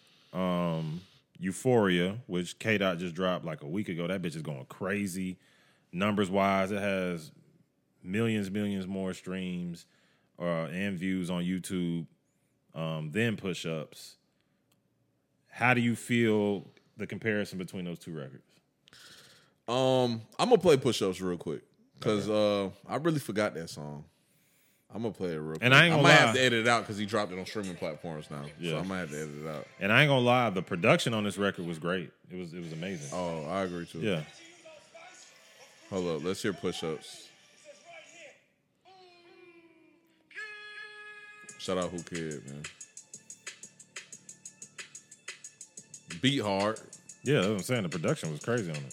Euphoria, which K-Dot just dropped like a week ago, that bitch is going crazy. Numbers wise, it has millions more streams and views on YouTube than Push-Ups. How do you feel the comparison between those two records? I'm gonna play Push-Ups real quick because I really forgot that song. I'm gonna play it real quick. And I ain't gonna might lie. have to edit it out because he dropped it on streaming platforms now. Yeah. So I might have to edit it out. And I ain't gonna lie, the production on this record was great. It was amazing. Oh, I agree too. Yeah. Hold up, let's hear Push-Ups. Shout out Who Kid, man. Beat hard. Yeah, that's what I'm saying. The production was crazy on it.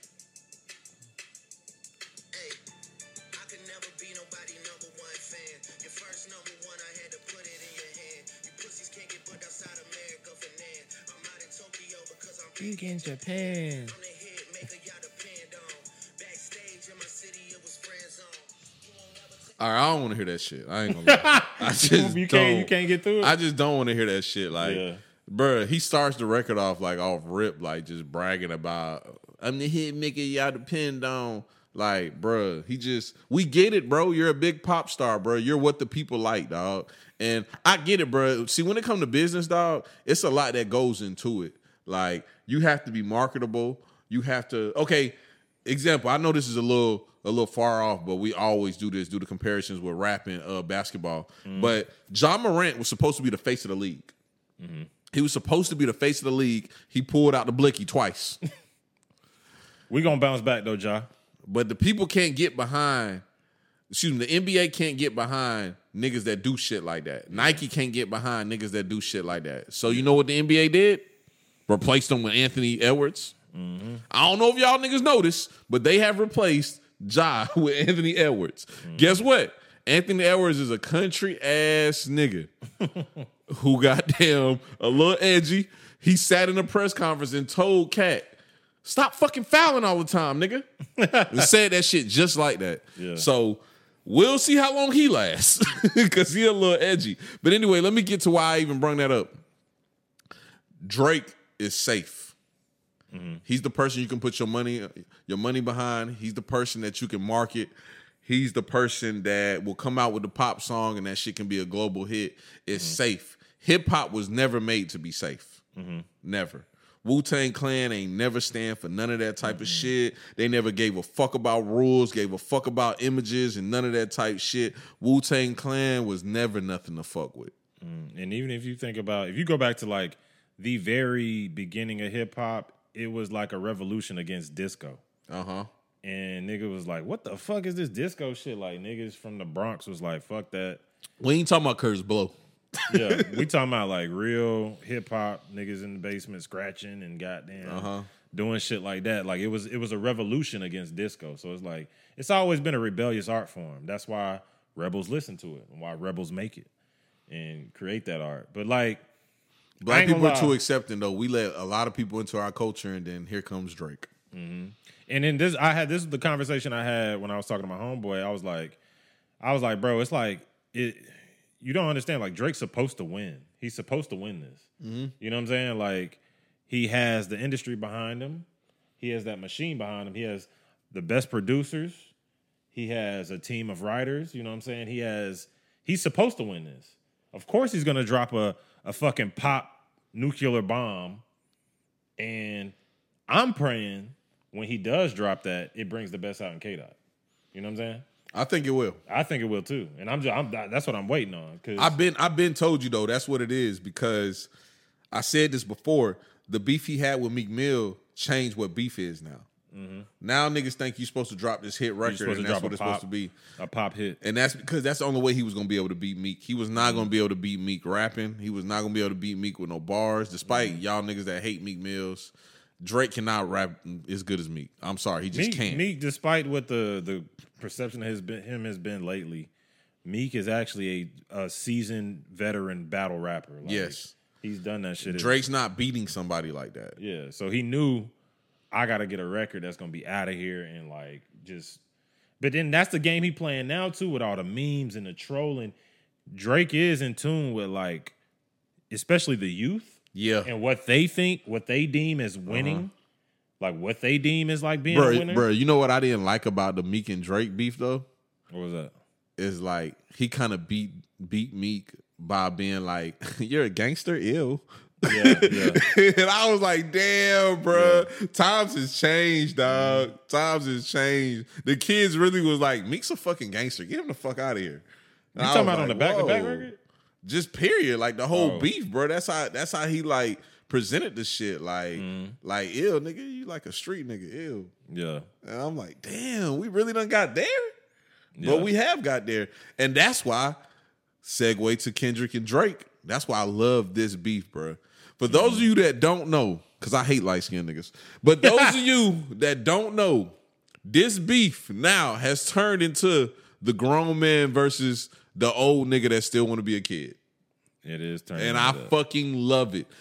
I could never be nobody number one fan. Your first number one, I had to put it in your hand. You pussies can't get put outside America for nan. I'm out in Tokyo because I'm big in Japan. I'm the hit maker, y'all depend on. Backstage in my city, it was friend zone. All right, I don't want to hear that shit. I ain't gonna lie. I just You don't. can't get through it. I just don't want to hear that shit. Like, Yeah. bruh, he starts the record off like off rip, like just bragging about I'm the hit maker y'all depend on. Like, bruh, we get it, bro. You're a big pop star, bro. You're what the people like, dog. And I get it, bro. See, when it comes to business, dog, it's a lot that goes into it. Like, you have to be marketable. You have to, okay, example, I know this is a little far off, but we always do this, do the comparisons with rap and basketball. But Ja Morant was supposed to be the face of the league. He was supposed to be the face of the league. He pulled out the blicky twice. We gonna bounce back though, Ja. But the people can't get behind, the NBA can't get behind niggas that do shit like that. Nike can't get behind niggas that do shit like that. So you know what the NBA did? Replaced them with Anthony Edwards. I don't know if y'all niggas noticed, but they have replaced Ja with Anthony Edwards. Guess what? Anthony Edwards is a country ass nigga who goddamn a little edgy. He sat in a press conference and told Cat, stop fucking fouling all the time, nigga. And said that shit just like that. Yeah. So we'll see how long he lasts because he a little edgy. But anyway, let me get to why I even brought that up. Drake is safe. He's the person you can put your money behind. He's the person that you can market. He's the person that will come out with a pop song and that shit can be a global hit. It's safe. Hip hop was never made to be safe. Never. Wu-Tang Clan ain't never stand for none of that type of shit. They never gave a fuck about rules, gave a fuck about images and none of that type shit. Wu-Tang Clan was never nothing to fuck with. And even if you think about, if you go back to like the very beginning of hip hop, it was like a revolution against disco. And nigga was like, what the fuck is this disco shit? Like niggas from the Bronx was like, fuck that. We ain't talking about Curtis Blow. Yeah, we talking about like real hip hop niggas in the basement scratching and goddamn doing shit like that. Like it was a revolution against disco. So it's like it's always been a rebellious art form. That's why rebels listen to it and why rebels make it and create that art. But like Black people are too accepting though. We let a lot of people into our culture and then here comes Drake. And then this is the conversation I had when I was talking to my homeboy. I was like, bro, it's like you don't understand. Like Drake's supposed to win. He's supposed to win this. You know what I'm saying? Like he has the industry behind him. He has that machine behind him. He has the best producers. He has a team of writers. You know what I'm saying? He's supposed to win this. Of course he's gonna drop a fucking pop nuclear bomb. And I'm praying when he does drop that, it brings the best out in K-Dot. You know what I'm saying? I think it will. I think it will too, and that's what I'm waiting on. Cause I've been told you though that's what it is because I said this before. The beef he had with Meek Mill changed what beef is now. Now niggas think you're supposed to drop this hit record and that's what it's supposed to be. A pop hit. And that's because that's the only way he was going to be able to beat Meek. He was not going to be able to beat Meek rapping. He was not going to be able to beat Meek with no bars. Despite y'all niggas that hate Meek Mills, Drake cannot rap as good as Meek. I'm sorry, he just can't. Meek, despite what the perception has been lately, Meek is actually a seasoned veteran battle rapper. Like, yes. He's done that shit. Drake's not beating somebody like that. Yeah, so he knew I got to get a record that's going to be out of here and like just. But then that's the game he playing now too with all the memes and the trolling. Drake is in tune with like, especially the youth. Yeah. And what they think, what they deem as winning. Like what they deem as like being a winner. Bro, you know what I didn't like about the Meek and Drake beef though? What was that? Is like he kind of beat Meek by being like, you're a gangster, ew. Yeah. And I was like, damn, bro. Yeah. Times has changed, dog. Times has changed. The kids really was like, Meek's a fucking gangster. Get him the fuck out of here. And you talking about like, on the back-to-back record? Just period. Like the whole beef, bro. That's how he like presented the shit. Like, like, ew, nigga, you like a street nigga, ew. Yeah. And I'm like, damn, we really done got there? Yeah. But we have got there. And that's why, segue to Kendrick and Drake, that's why I love this beef, bro. For those of you that don't know, because I hate light-skinned niggas, but those of you that don't know, this beef now has turned into the grown man versus the old nigga that still want to be a kid. It is turning and I fucking love it.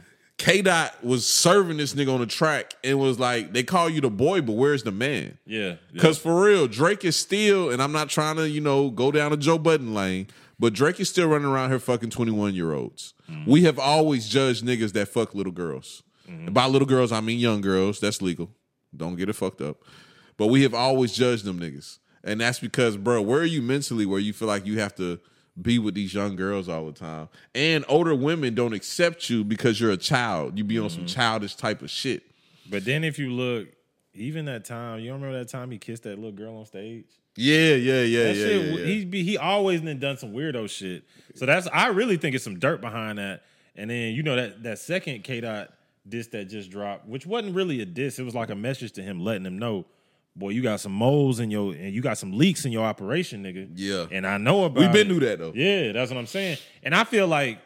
K-Dot was serving this nigga on the track and was like, they call you the boy, but where's the man? Yeah. Because for real, Drake is still, and I'm not trying to, go down a Joe Budden lane, but Drake is still running around here fucking 21-year-olds. We have always judged niggas that fuck little girls. And by little girls, I mean young girls. That's legal. Don't get it fucked up. but we have always judged them niggas. And that's because, bro, where are you mentally where you feel like you have to be with these young girls all the time? And older women don't accept you because you're a child. You be on some childish type of shit. But then if you look, even that time, you don't remember that time he kissed that little girl on stage? Yeah. That shit, he always done some weirdo shit. So I really think it's some dirt behind that. And then, you know, that second K-Dot diss that just dropped, which wasn't really a diss. It was like a message to him, letting him know, boy, you got some moles and you got some leaks in your operation, nigga. Yeah. And I know about We've been it. through that, though. Yeah, that's what I'm saying. And I feel like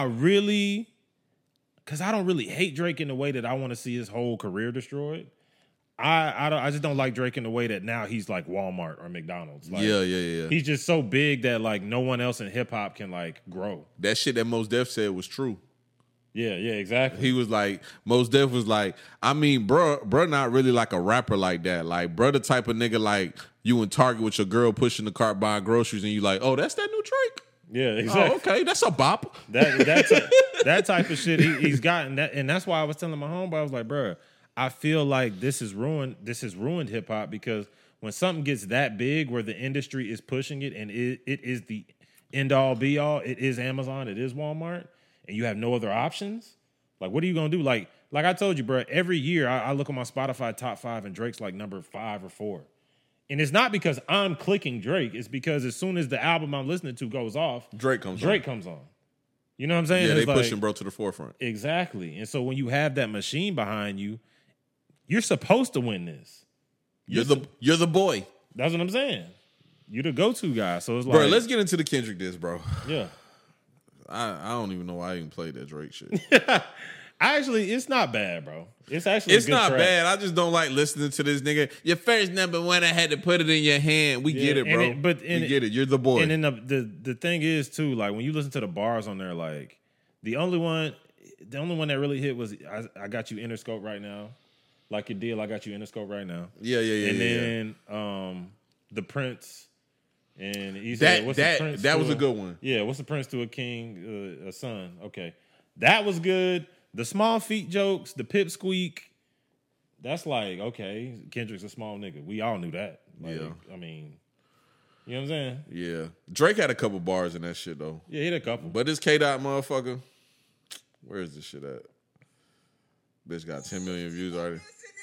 because I don't really hate Drake in the way that I want to see his whole career destroyed. I just don't like Drake in the way that now he's like Walmart or McDonald's. Like, Yeah. He's just so big that like no one else in hip hop can like grow. That shit that Mos Def said was true. Yeah, exactly. He was like, Mos Def was like, I mean, bro, not really like a rapper like that. Like, bro, the type of nigga like you in Target with your girl pushing the cart buying groceries and you like, oh, that's that new Drake? Yeah, exactly. Oh, okay, that's a bop. That type of shit he's gotten that, and that's why I was telling my homeboy, I was like, bro, I feel like this has ruined hip hop because when something gets that big where the industry is pushing it and it is the end all be all, it is Amazon, it is Walmart, and you have no other options. Like, what are you gonna do? Like I told you, bro, every year I look at my Spotify top 5 and Drake's like number 5 or 4. And it's not because I'm clicking Drake, it's because as soon as the album I'm listening to goes off, Drake comes on. You know what I'm saying? Yeah, they It's pushing bro to the forefront. Exactly. And so when you have that machine behind you, you're supposed to win this. You're the boy. That's what I'm saying. You're the go-to guy. So it's like, Bro, let's get into the Kendrick diss, bro. Yeah. I don't even know why I even played that Drake shit. Actually, it's not bad, bro. It's actually a good not track. bad. I just don't like listening to this nigga. Your first number one, I had to put it in your hand. We get it, bro. We get it. You're the boy. And then the thing is too, like when you listen to the bars on there, like the only one that really hit was I got you Interscope right now. Like it did, I got you Interscope right now. Yeah. And then the Prince, and he said, "What's the Prince?" That was a good one. Yeah, what's the Prince to a king, a son? Okay, that was good. The small feet jokes, the pipsqueak. That's like, okay, Kendrick's a small nigga. We all knew that. Like, Yeah. I mean, you know what I'm saying? Yeah. Drake had a couple bars in that shit though. Yeah, he had a couple. But this K-Dot motherfucker, where is this shit at? Bitch got 10 million views already.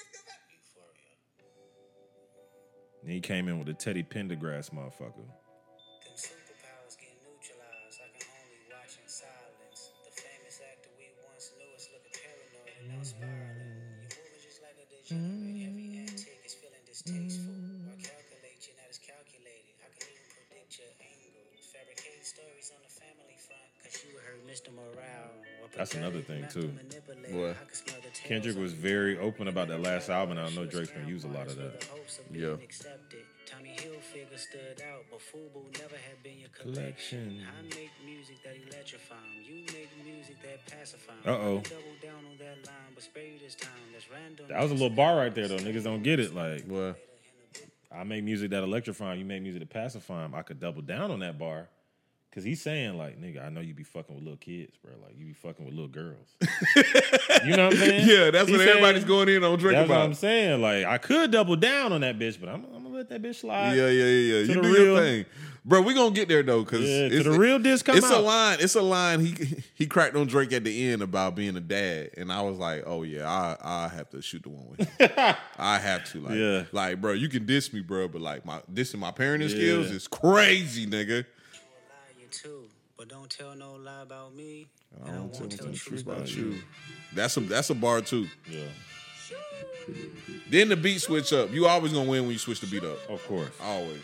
And he came in with a Teddy Pendergrass motherfucker. Them superpowers get neutralized. I can only watch in silence. The famous actor we once knew is looking paranoid and now spiraling. You moving just like a degenerate. Every antic is feeling distasteful. I calculate you, not as calculated. I can even predict your angles. Fabricate stories on the family front, cause you heard Mr. Morale. That's another thing too. Boy. Kendrick was very open about that last album. I know Drake's gonna use a lot of that. Yeah. Tommy Hilfiger stood out, but FUBU never had been your collection. I make music that electrify 'em. You make music that pacify 'em. Uh-oh. Double down on that line, but spare you this time. That's random. That was a little bar right there though. Niggas don't get it. Like, Boy. I make music that electrify 'em, you make music that pacify 'em. I could double down on that bar. Cause he's saying like, nigga, I know you be fucking with little kids, bro. Like you be fucking with little girls. You know what I'm saying? Yeah, that's He's what saying- everybody's going in on Drake That's what about. I'm saying. Like I could double down on that bitch, but I'm gonna let that bitch slide. Yeah. You the do real- your thing. Bro, we gonna get there though, cause Yeah, to the real disc come it's out. It's a line he cracked on Drake at the end about being a dad, and I was like, oh yeah, I have to shoot the one with him. I have to, like, Yeah. like, bro, you can diss me, bro, but like dissing my parenting Yeah. skills is crazy, nigga. lie you too, but don't tell no lie about me. I don't tell the truth about you. That's a bar too. Yeah, Then the beat switch up. You always gonna win when you switch the beat up. of course. Always.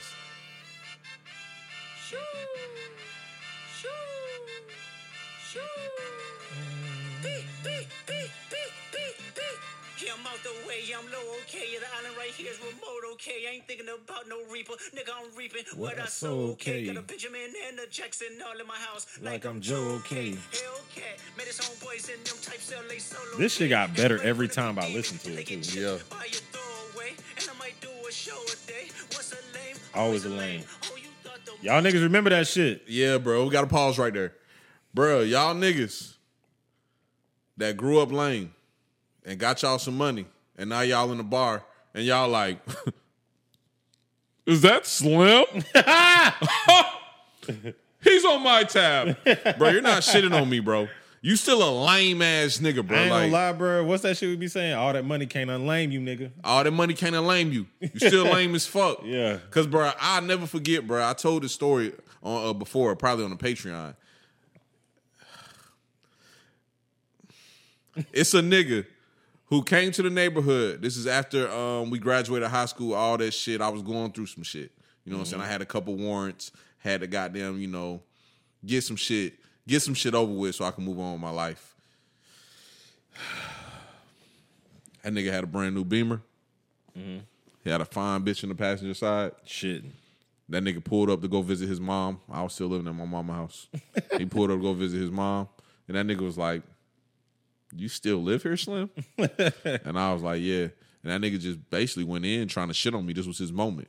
Yeah, I'm out the way, I'm low, okay. Yeah, the island right here is remote, okay. I ain't thinking about no reaper, nigga, I'm reaping what I sow, okay. Got a Benjamin and a Jackson all in my house, Like I'm Joe, okay. Hellcat, made his own boys and them types LA solo. This shit got better every time I listen to it too. Yeah. Buy your throwaway, and I might do a show a day. What's a lame? Always a lame. Oh, you thought the Y'all niggas remember that shit? Yeah, bro. We got to pause right there. Bro, y'all niggas that grew up lame and got y'all some money, and now y'all in the bar, and y'all like, Is that Slim? He's on my tab. Bro, you're not shitting on me, bro. You still a lame ass nigga, bro. I ain't like, gonna lie, bro. What's that shit we be saying? All that money can't unlame you, nigga. all that money can't lame you. You still lame as fuck. Yeah. Cause, bro, I'll never forget, bro. I told this story on before, probably on the Patreon. It's a nigga who came to the neighborhood. This is after we graduated high school, all that shit. I was going through some shit. You know what I'm saying? I had a couple warrants, had to goddamn, get some shit over with so I can move on with my life. That nigga had a brand new Beamer. He had a fine bitch in the passenger side. Shit. That nigga pulled up to go visit his mom. I was still living at my mama's house. He pulled up to go visit his mom. And that nigga was like, "You still live here, Slim?" And I was like, "Yeah." And that nigga just basically went in trying to shit on me. This was his moment.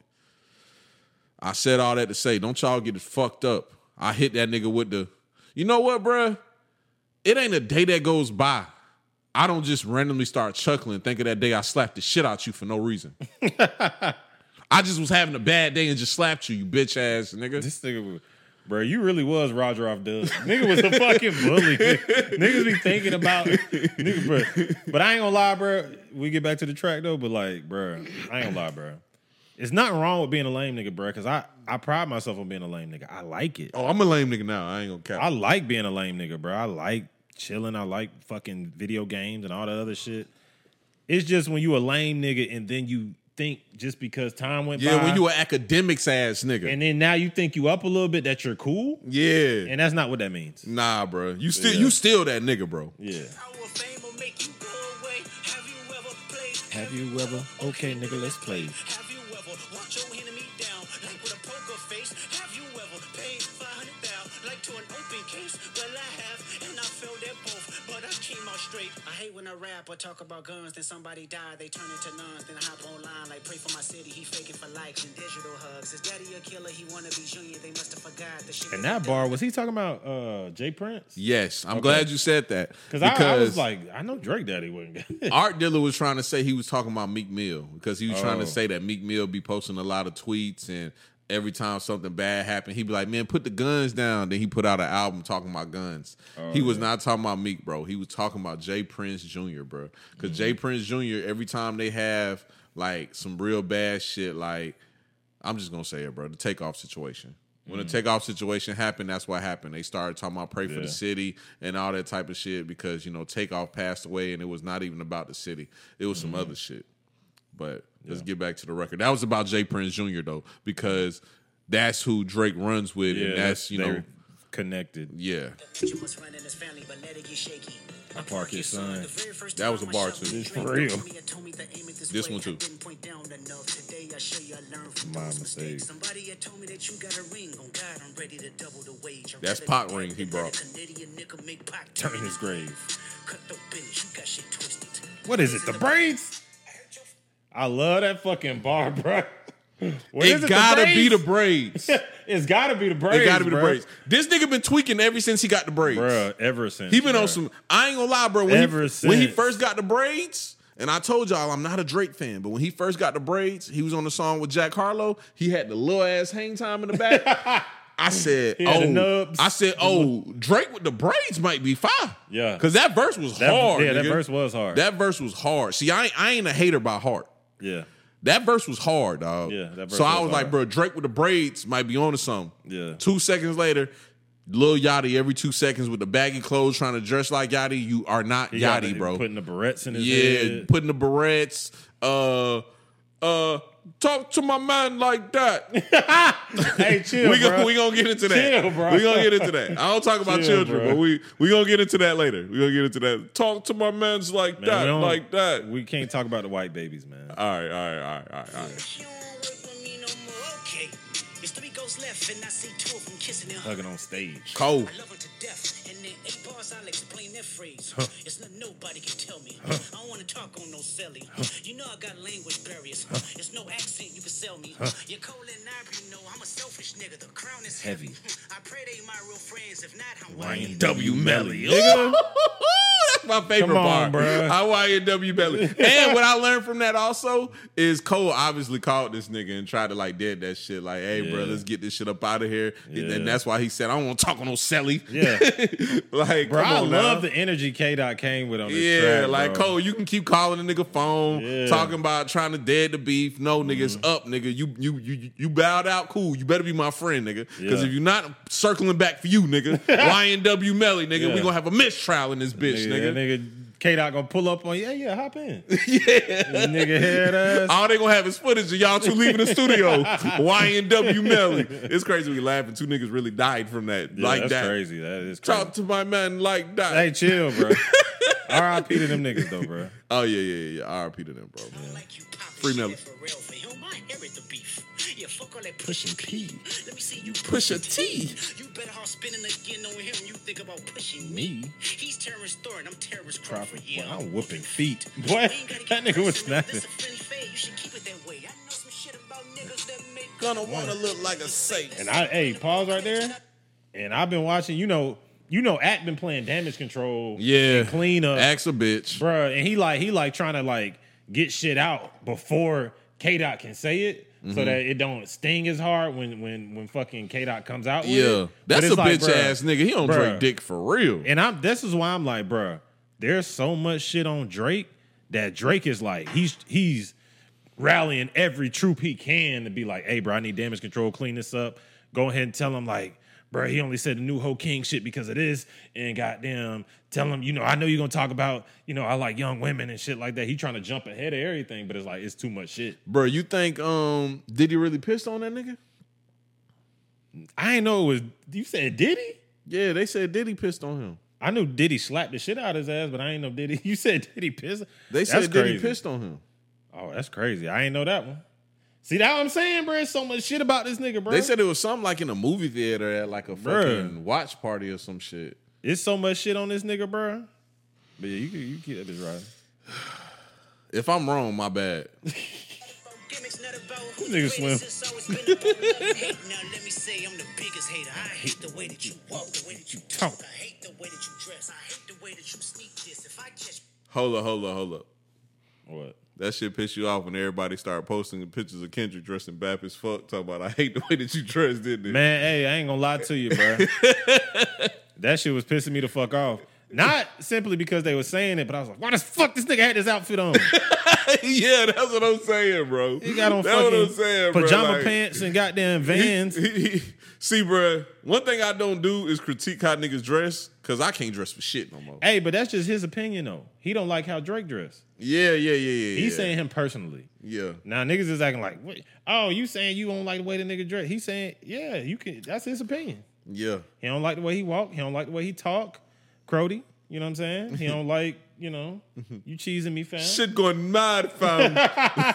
I said all that to say, don't y'all get it fucked up. I hit that nigga with the, you know what, bruh? It ain't a day that goes by I don't just randomly start chuckling and think of that day I slapped the shit out you for no reason. I just was having a bad day and just slapped you, you bitch ass nigga. This nigga, bro, you really was Roger off Dub. Nigga was a fucking bully. Niggas be thinking about nigga, bro. But I ain't gonna lie, bro. We get back to the track though, but like, bro, I ain't gonna lie, bro. It's nothing wrong with being a lame nigga, bro, because I pride myself on being a lame nigga. I like it. Oh, I'm a lame nigga now. I ain't gonna cap. I like being a lame nigga, bro. I like chilling. I like fucking video games and all that other shit. It's just when you a lame nigga and then you think just because time went by. Yeah, when you an academics ass nigga. And then now you think you up a little bit that you're cool. Yeah. And that's not what that means. Nah, bro. You still that nigga, bro. Yeah. Our fame will make you go away. Have you ever played? Have you ever? Okay, nigga, let's play. Have you ever watch your enemy down like with a poker face? Have you ever paid 500,000 like to an open case? Well, I have, and I failed at both, but I came out straight. I hate when a rapper talk about guns, then somebody die, they turn into nuns, then hop online like pray for my city, he faking for likes and digital hugs. His daddy a killer, he wanna be junior, they must have forgot the shit. And that bar, was he talking about Jay Prince? Yes. I'm glad you said that. Because I was like, I know Drake Daddy wouldn't get it. Art Dilla was trying to say he was talking about Meek Mill because he was trying to say that Meek Mill be posting a lot of tweets and every time something bad happened, he'd be like, man, put the guns down. Then he put out an album talking about guns. He was not talking about Meek, bro. He was talking about Jay Prince Jr., bro. Because Jay Prince Jr., every time they have like some real bad shit, like, I'm just going to say it, bro, the Takeoff situation. When the Takeoff situation happened, that's what happened. They started talking about pray for the city and all that type of shit because, you know, Takeoff passed away and it was not even about the city. It was some other shit. But let's get back to the record. That was about Jay Prince Jr. though, because that's who Drake runs with, and that's they're connected. Yeah. You must run in his family, but let it get shaky. I park his son. That was a bar too. It's for real. This one too. My mistake. Somebody had told me that you got a ring. On God, I'm ready to double the wage. That's Pac ring he brought. Turn in his grave. Cut the business, you got shit twisted. What is it? The braids? I love that fucking bar, bro. It gotta be the braids. It's gotta be the braids. It gotta be the bro. braids. This nigga been tweaking ever since he got the braids. Bro, ever since. He been bro. on some. I ain't gonna lie, bro. When he first got the braids, and I told y'all I'm not a Drake fan, but when he first got the braids, he was on the song with Jack Harlow. He had the little ass hang time in the back. I said, the nubs. Drake with the braids might be fire. Yeah. Because that verse was hard. Yeah, that nigga. verse was hard. That verse was hard. See, I ain't a hater by heart. Yeah. That verse was hard, dog. Yeah, that verse so I was was like, hard. bro, Drake with the braids might be on to something. Yeah. 2 seconds later, Lil Yachty every 2 seconds with the baggy clothes trying to dress like Yachty. You are not Yachty, bro. Putting the barrettes in his head. Putting the barrettes. Talk to my man like that. Hey, chill, we bro. gonna get into that. Chill, bro. We gonna get into that. I don't talk about Chill, children, bro. but we gonna get into that later. We gonna get into that. Talk to my mans like Man, that, like that. We can't talk about the white babies, man. All right. You don't work with me no more, okay. There's 3 ghosts left, and I see 2 of them kissing and Hugging on stage. Cold. I love her to death, and in 8 bars I'll explain that phrase. It's not nobody can tell me. I don't want to talk on no celly. You know I got language barriers. There's no accent you can sell me. You're cold and ivory, you know I'm a selfish nigga. The crown is heavy. I pray they my real friends. If not, I'm Ryan W. Melly. Nigga. That's my favorite Come on, part. bruh. YNW Melly. And what I learned from that also is Cole obviously called this nigga and tried to like dead that shit. Like, hey, bro, let's get this shit up out of here. Yeah. And that's why he said, I don't want to talk on no Selly. Yeah. Like, Bro, come I on love now. the energy K-Dot came with on this Yeah, track, like bro. Cole, you can keep calling the nigga phone, Yeah. talking about trying to dead the beef. No, nigga, it's up, nigga. You bowed out, cool. You better be my friend, nigga. Because Yeah. if you're not circling back for you, nigga, YNW Melly, nigga, Yeah. we gonna have a mistrial in this bitch, That nigga. nigga K-Dot gonna pull up on you. Yeah, hop in. Nigga head ass. All they gonna have is footage of y'all two leaving the studio. YNW Melly. It's crazy we laughing. Two niggas really died from that. Yeah, like that's that. crazy. That is crazy. Talk to my man like that. Hey, chill, bro. R.I.P. to them niggas though, bro. Oh yeah. RP to them, bro. Free Melly. Yeah, fuck all that pushing P. Let me see you Push a T. You better hard spinning again on him. You think about pushing me. He's Terrence Thornton. I'm Terrence Crawford. Yeah, Boy, I'm whooping feet. What? That nigga was snapping. That's a friendly fade. You should keep it that way. I know some shit about niggas that make Gonna wanna look like a saint. And hey, pause right there. And I've been watching, you know, Act been playing Damage Control. Yeah. And Clean Up. Axe a bitch. Bruh, and he like trying to like get shit out before K-Dot can say it. Mm-hmm. So that it don't sting as hard when fucking K-Dot comes out with it. Yeah. That's But a it's like, bitch bruh, ass nigga. He don't bruh. Drake dick for real. And this is why I'm like, bruh, there's so much shit on Drake that Drake is like, he's rallying every troop he can to be like, hey, bro, I need Damage Control, clean this up. Go ahead and tell him like, bro, he only said the new Ho King shit because of this. And goddamn, tell him, I know you're gonna talk about, I like young women and shit like that. He trying to jump ahead of everything, but it's like it's too much shit. Bro, you think Diddy really pissed on that nigga? I ain't know it was. You said Diddy? Yeah, they said Diddy pissed on him. I knew Diddy slapped the shit out of his ass, but I ain't know Diddy. You said Diddy pissed. They That's said Diddy crazy. pissed on him. Oh, that's crazy. I ain't know that one. See that what I'm saying, bro? There's so much shit about this nigga, bro. They said it was something like in a movie theater at like a Bruh. fucking watch party or some shit. It's so much shit on this nigga, bro. But yeah, you keep that bitch riding. If I'm wrong, my bad. Nigga swim. Now let me say I'm the biggest hater. I hate the way that you walk, the way that you Talk. I hate the way that you dress. I hate the way that you sneak this. If I catch Hold up. What? That shit pissed you off when everybody started posting pictures of Kendrick dressed in bap as fuck. Talking about, I hate the way that you dress, didn't it? Man, hey, I ain't gonna lie to you, bro. That shit was pissing me the fuck off. Not simply because they were saying it, but I was like, why the fuck this nigga had this outfit on? Yeah, that's what I'm saying, bro. He got on That's what I'm fucking saying, bro. pajama Like, pants and goddamn Vans. See, bro, one thing I don't do is critique how niggas dress, because I can't dress for shit no more. Hey, but that's just his opinion, though. He don't like how Drake dressed. Yeah. He's saying him personally. Yeah. Now niggas is acting like, what? Oh, you saying you don't like the way the nigga dress? He's saying, yeah, you can. That's his opinion. Yeah. He don't like the way he walk. He don't like the way he talk. Crody, you know what I'm saying? He don't like, you cheesing me, fam. Shit going mad, fam. Damn,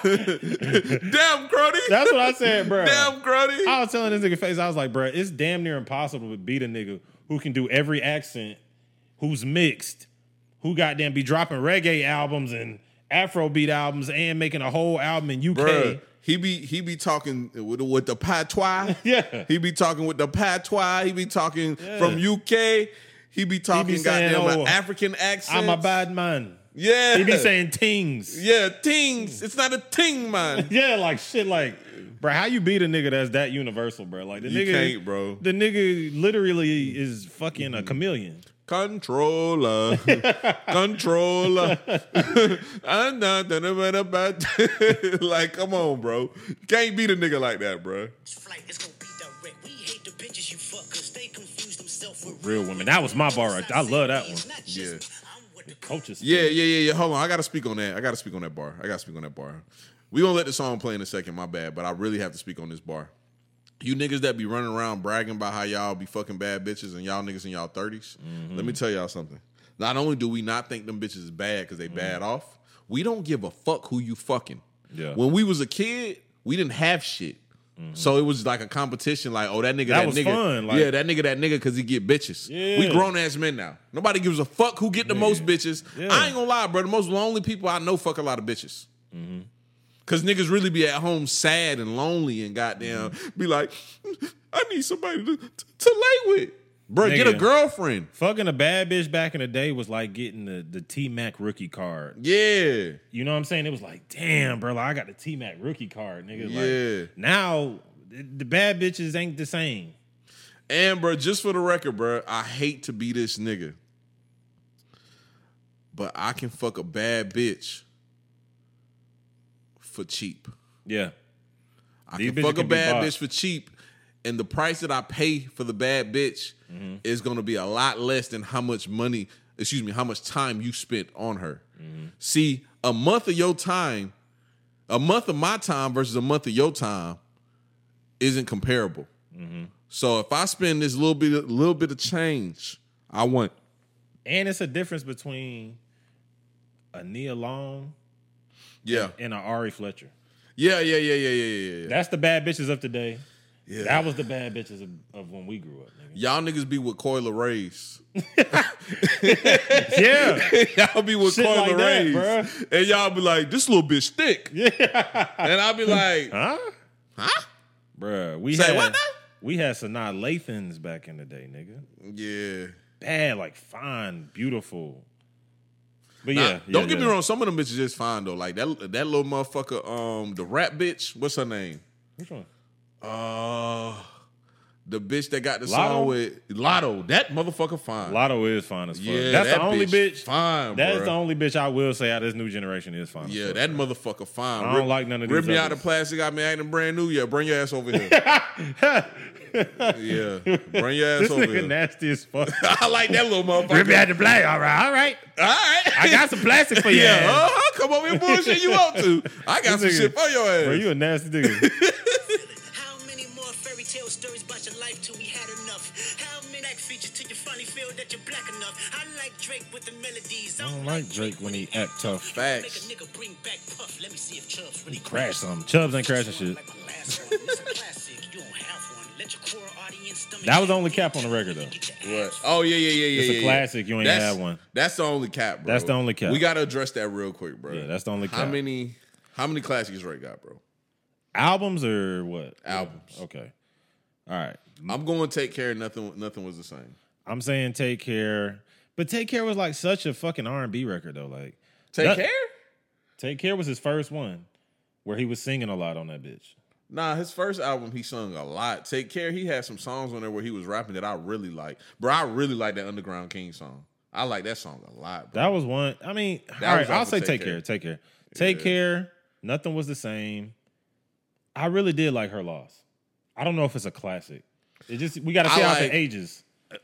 Crody. That's what I said, bro. Damn, Crody. I was telling this nigga face, I was like, bro, it's damn near impossible to beat a nigga who can do every accent, who's mixed, who goddamn be dropping reggae albums and Afrobeat albums and making a whole album in UK. Bruh, he be talking with the patois. Yeah. He be talking with the patois. He be talking from UK. He be talking saying, goddamn "Oh, African accent. I'm a bad man. Yeah. He be saying tings. Yeah, tings. It's not a ting, man. Yeah, like shit like, bro, how you beat a nigga that's that universal, bro? Like the You nigga can't, bro. The nigga literally is fucking a chameleon. Controller. Controller. I'm not about like, come on, bro. Can't beat a nigga like that, bro. flight, it's gonna be direct. We hate the bitches you fuck, cause they confuse themselves with Real women. That was my bar right there. I love that one. Yeah. Coaches. Yeah. Hold on. I got to speak on that. I got to speak on that bar. We gonna let the song play in a second, my bad, but I really have to speak on this bar. You niggas that be running around bragging about how y'all be fucking bad bitches and y'all niggas in y'all 30s, let me tell y'all something. Not only do we not think them bitches is bad because they bad off, we don't give a fuck who you fucking. Yeah. When we was a kid, we didn't have shit. So it was like a competition, like, oh, that nigga, That that was nigga. fun, like- Yeah, that nigga, because he get bitches. Yeah. We grown-ass men now. Nobody gives a fuck who get the most bitches. Yeah. I ain't gonna lie, bro. The most lonely people I know fuck a lot of bitches. Because niggas really be at home sad and lonely and goddamn be like, I need somebody to lay with. Bro, get a Nigga. girlfriend. Fucking a bad bitch back in the day was like getting the T-Mac rookie card. Yeah. You know what I'm saying? It was like, damn, bro, like, I got the T-Mac rookie card, nigga. Yeah. Like, now, the bad bitches ain't the same. And, bro, just for the record, bro, I hate to be this nigga, but I can fuck a bad bitch for cheap. Yeah. I These can bitches fuck a can be bad bought. bitch for cheap, and the price that I pay for the bad bitch is going to be a lot less than how much time you spent on her. See, a month of my time versus a month of your time isn't comparable. So if I spend this little bit of change, I want. And it's a difference between a Nia Long Yeah. and a Ari Fletcher. Yeah. That's the bad bitches of today. Yeah. That was the bad bitches of when we grew up, nigga. Y'all niggas be with Coyle Rays. Yeah. Y'all be with Shit Coyle like that, Rays. bruh. And y'all be like, this little bitch thick. Yeah. And I'll be like, Huh? Bruh, we Say had what now? we had Sanaa Lathans back in the day, nigga. yeah. Bad, like fine, beautiful. But Nah, yeah, don't get me wrong. Some of them bitches just fine though. Like that little motherfucker, the rap bitch. What's her name? Which one? The bitch that got the Lotto? song with Lotto. That motherfucker fine. Lotto is fine as fuck. Yeah, That's that the only bitch. fine. That's bruh. the only bitch I will say out of this new generation is fine. Yeah, as fuck. that motherfucker fine. I don't like none of these Rip me out others. the plastic. I been acting brand new. Yeah, bring your ass over here. Yeah, bring your ass This over nigga here. nasty as fuck. I like that little motherfucker. Rip me out the play. All right. All right. I got some plastic for you. Yeah, come over here, bullshit you want to. I got some This nigga- shit for your ass. Bro, you a nasty nigga. How many more fairy tale stories about your life till we had enough? How many act features till you finally feel that you're black enough? I like Drake with the melodies. I don't like Drake when he act tough. Facts. Make a nigga bring back Puff. Let me see if Chubbs really Crash something. Chubbs ain't crashing shit. like my last one. It's a classic. You don't have one. Let your core audience stomach That was the only cap on the record, though. What? Oh yeah. It's a yeah. classic. You ain't That's- had one. That's the only cap, bro. That's the only cap. We gotta address that real quick, bro. Yeah, that's the only How cap. many classics Drake got, bro? Albums or what? Albums. Okay. All right. I'm going to Take Care. Nothing was the same. I'm saying Take Care. But Take Care was like such a fucking R&B record, though. Like Take that- Care? Take Care was his first one where he was singing a lot on that bitch. Nah, his first album he sung a lot. Take Care. He had some songs on there where he was rapping that I really like, bro. I really like that Underground King song. I like that song a lot, bro. That was one. I mean, That all was right, I'll off say of Take Take Care. Care. Take Care. Take Care. Nothing was the same. I really did like Her Loss. I don't know if it's a classic. It just we got to see how like- it ages.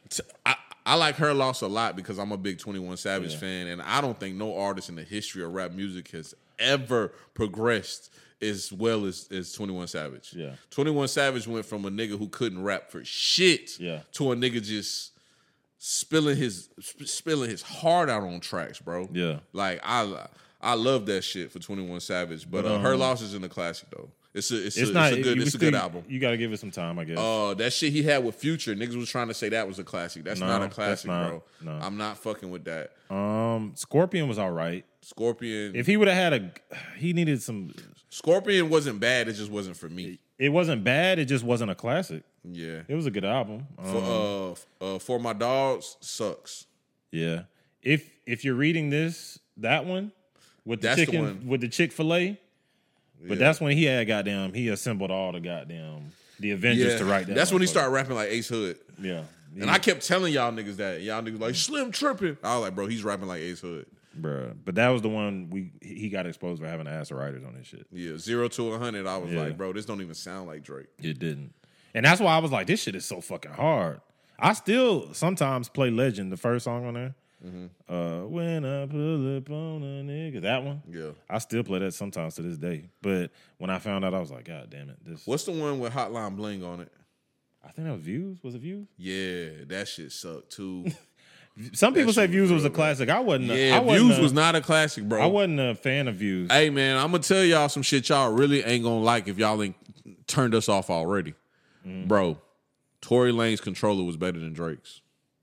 I like Her Loss a lot because I'm a big 21 Savage fan, and I don't think no artist in the history of rap music has ever progressed as well as 21 Savage. Yeah. 21 Savage went from a nigga who couldn't rap for shit Yeah. to a nigga just spilling his heart out on tracks, bro. Yeah. Like I love that shit for 21 Savage, but Her Loss isn't a classic though. It's a good album. You got to give it some time, I guess. That shit he had with Future, niggas was trying to say that was a classic. That's No, not a that's classic, not. bro. No. I'm not fucking with that. Scorpion was all right. Scorpion. If he would have had he needed some. Scorpion wasn't bad. It just wasn't for me. It wasn't bad. It just wasn't a classic. Yeah. It was a good album. For My Dogs sucks. Yeah. If you're reading that one with the That's the chicken one. with the Chick-fil-A, but that's when he had he assembled all the Avengers to write that. That's when he motherfucker. started rapping like Ace Hood. Yeah. And I kept telling y'all niggas that. Y'all niggas like Slim tripping. I was like, bro, he's rapping like Ace Hood. Bruh. But that was the one he got exposed for having ass of writers on his shit. Yeah, 0 to 100. I was Yeah. like, bro, this don't even sound like Drake. It didn't. And that's why I was like, this shit is so fucking hard. I still sometimes play Legend, the first song on there. When I pull up on a nigga. That one. Yeah. I still play that sometimes to this day. But when I found out, I was like, God damn it. What's the one with Hotline Bling on it? I think that was Views. Was it Views? Yeah, that shit sucked too. Some people That say shit Views was a real, classic. I wasn't. Yeah, I wasn't Views was not a classic, bro. I wasn't a fan of Views. Hey man, I'm gonna tell y'all some shit y'all really ain't gonna like if y'all ain't turned us off already. Bro, Tory Lane's Controller was better than Drake's.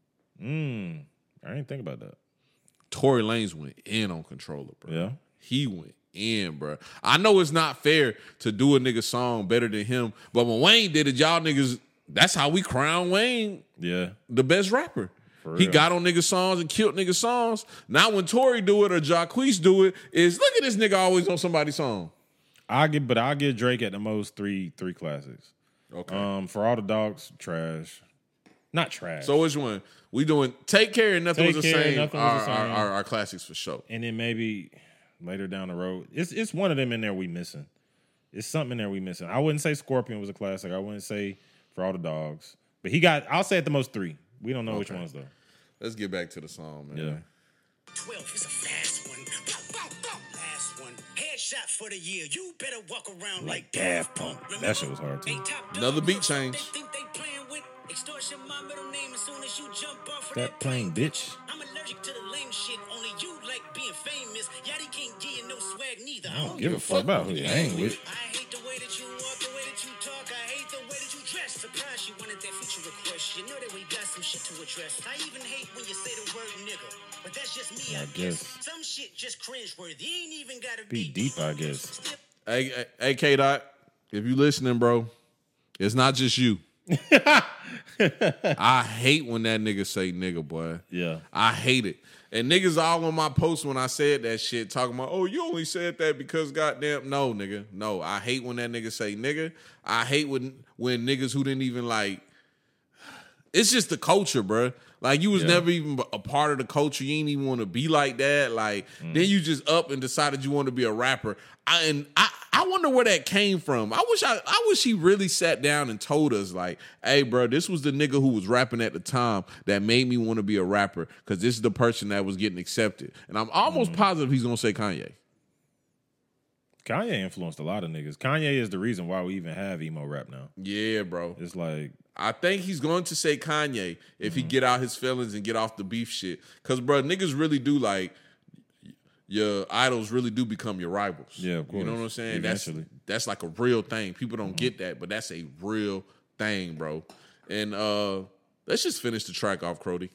I didn't think about that. Tory Lanez went in on Controller, bro. Yeah. He went in, bro. I know it's not fair to do a nigga song better than him, but when Wayne did it, y'all niggas that's how we crown Wayne Yeah. the best rapper. For He real. got on niggas' songs and killed niggas' songs. Now when Tory do it or Jacquees do it, is look at this nigga always on somebody's song. I'll give Drake at the most three classics. Okay. For all the dogs, trash. Not trash. So which one? We doing Take Care and Nothing Take Was the Care, Same. Nothing Was the Same. Our classics for sure. and then maybe later down the road, it's one of them in there we missing. It's something in there we missing. I wouldn't say Scorpion was a classic. I wouldn't say For All the Dogs. But I'll say at the most 3. We don't know which ones though. Let's get back to the song, man. Yeah. 12 is a fast one. Last one. Headshot for the year. You better walk around like Daft Punk. That shit was hard too. Another beat change. They think they playing with extortion. My middle name as soon as you jump off of That plain bitch. I'm allergic to the lame shit. Only you like being famous. Yachty can't give you no swag neither. I don't give a fuck about who you hang with. I hate the way that you walk, the way that you talk. I hate the way that you dress. Surprise, you wanted that feature request. You know that we got some shit to address. I even hate when you say the word nigga. But that's just me, I guess. Some shit just cringeworthy. Ain't even gotta Be deep, I guess. Hey, K-Dot, if you listening, bro, it's not just you. I hate when that nigga say nigga, boy. Yeah. I hate it. And niggas all on my post when I said that shit, talking about, oh, you only said that because goddamn, no, nigga. No, I hate when that nigga say nigga. I hate when niggas who didn't even like, it's just the culture, bro. Like, you was never even a part of the culture. You ain't even want to be like that. Like, then you just up and decided you want to be a rapper. I wonder where that came from. I wish he really sat down and told us, like, hey, bro, this was the nigga who was rapping at the time that made me want to be a rapper, because this is the person that was getting accepted. And I'm almost positive he's going to say Kanye. Kanye influenced a lot of niggas. Kanye is the reason why we even have emo rap now. Yeah, bro. It's like, I think he's going to say Kanye if he get out his feelings and get off the beef shit. Because, bro, niggas really do, like, your idols really do become your rivals. Yeah, of course. You know what I'm saying? Eventually. That's like a real thing. People don't get that, but that's a real thing, bro. And let's just finish the track off, Crody.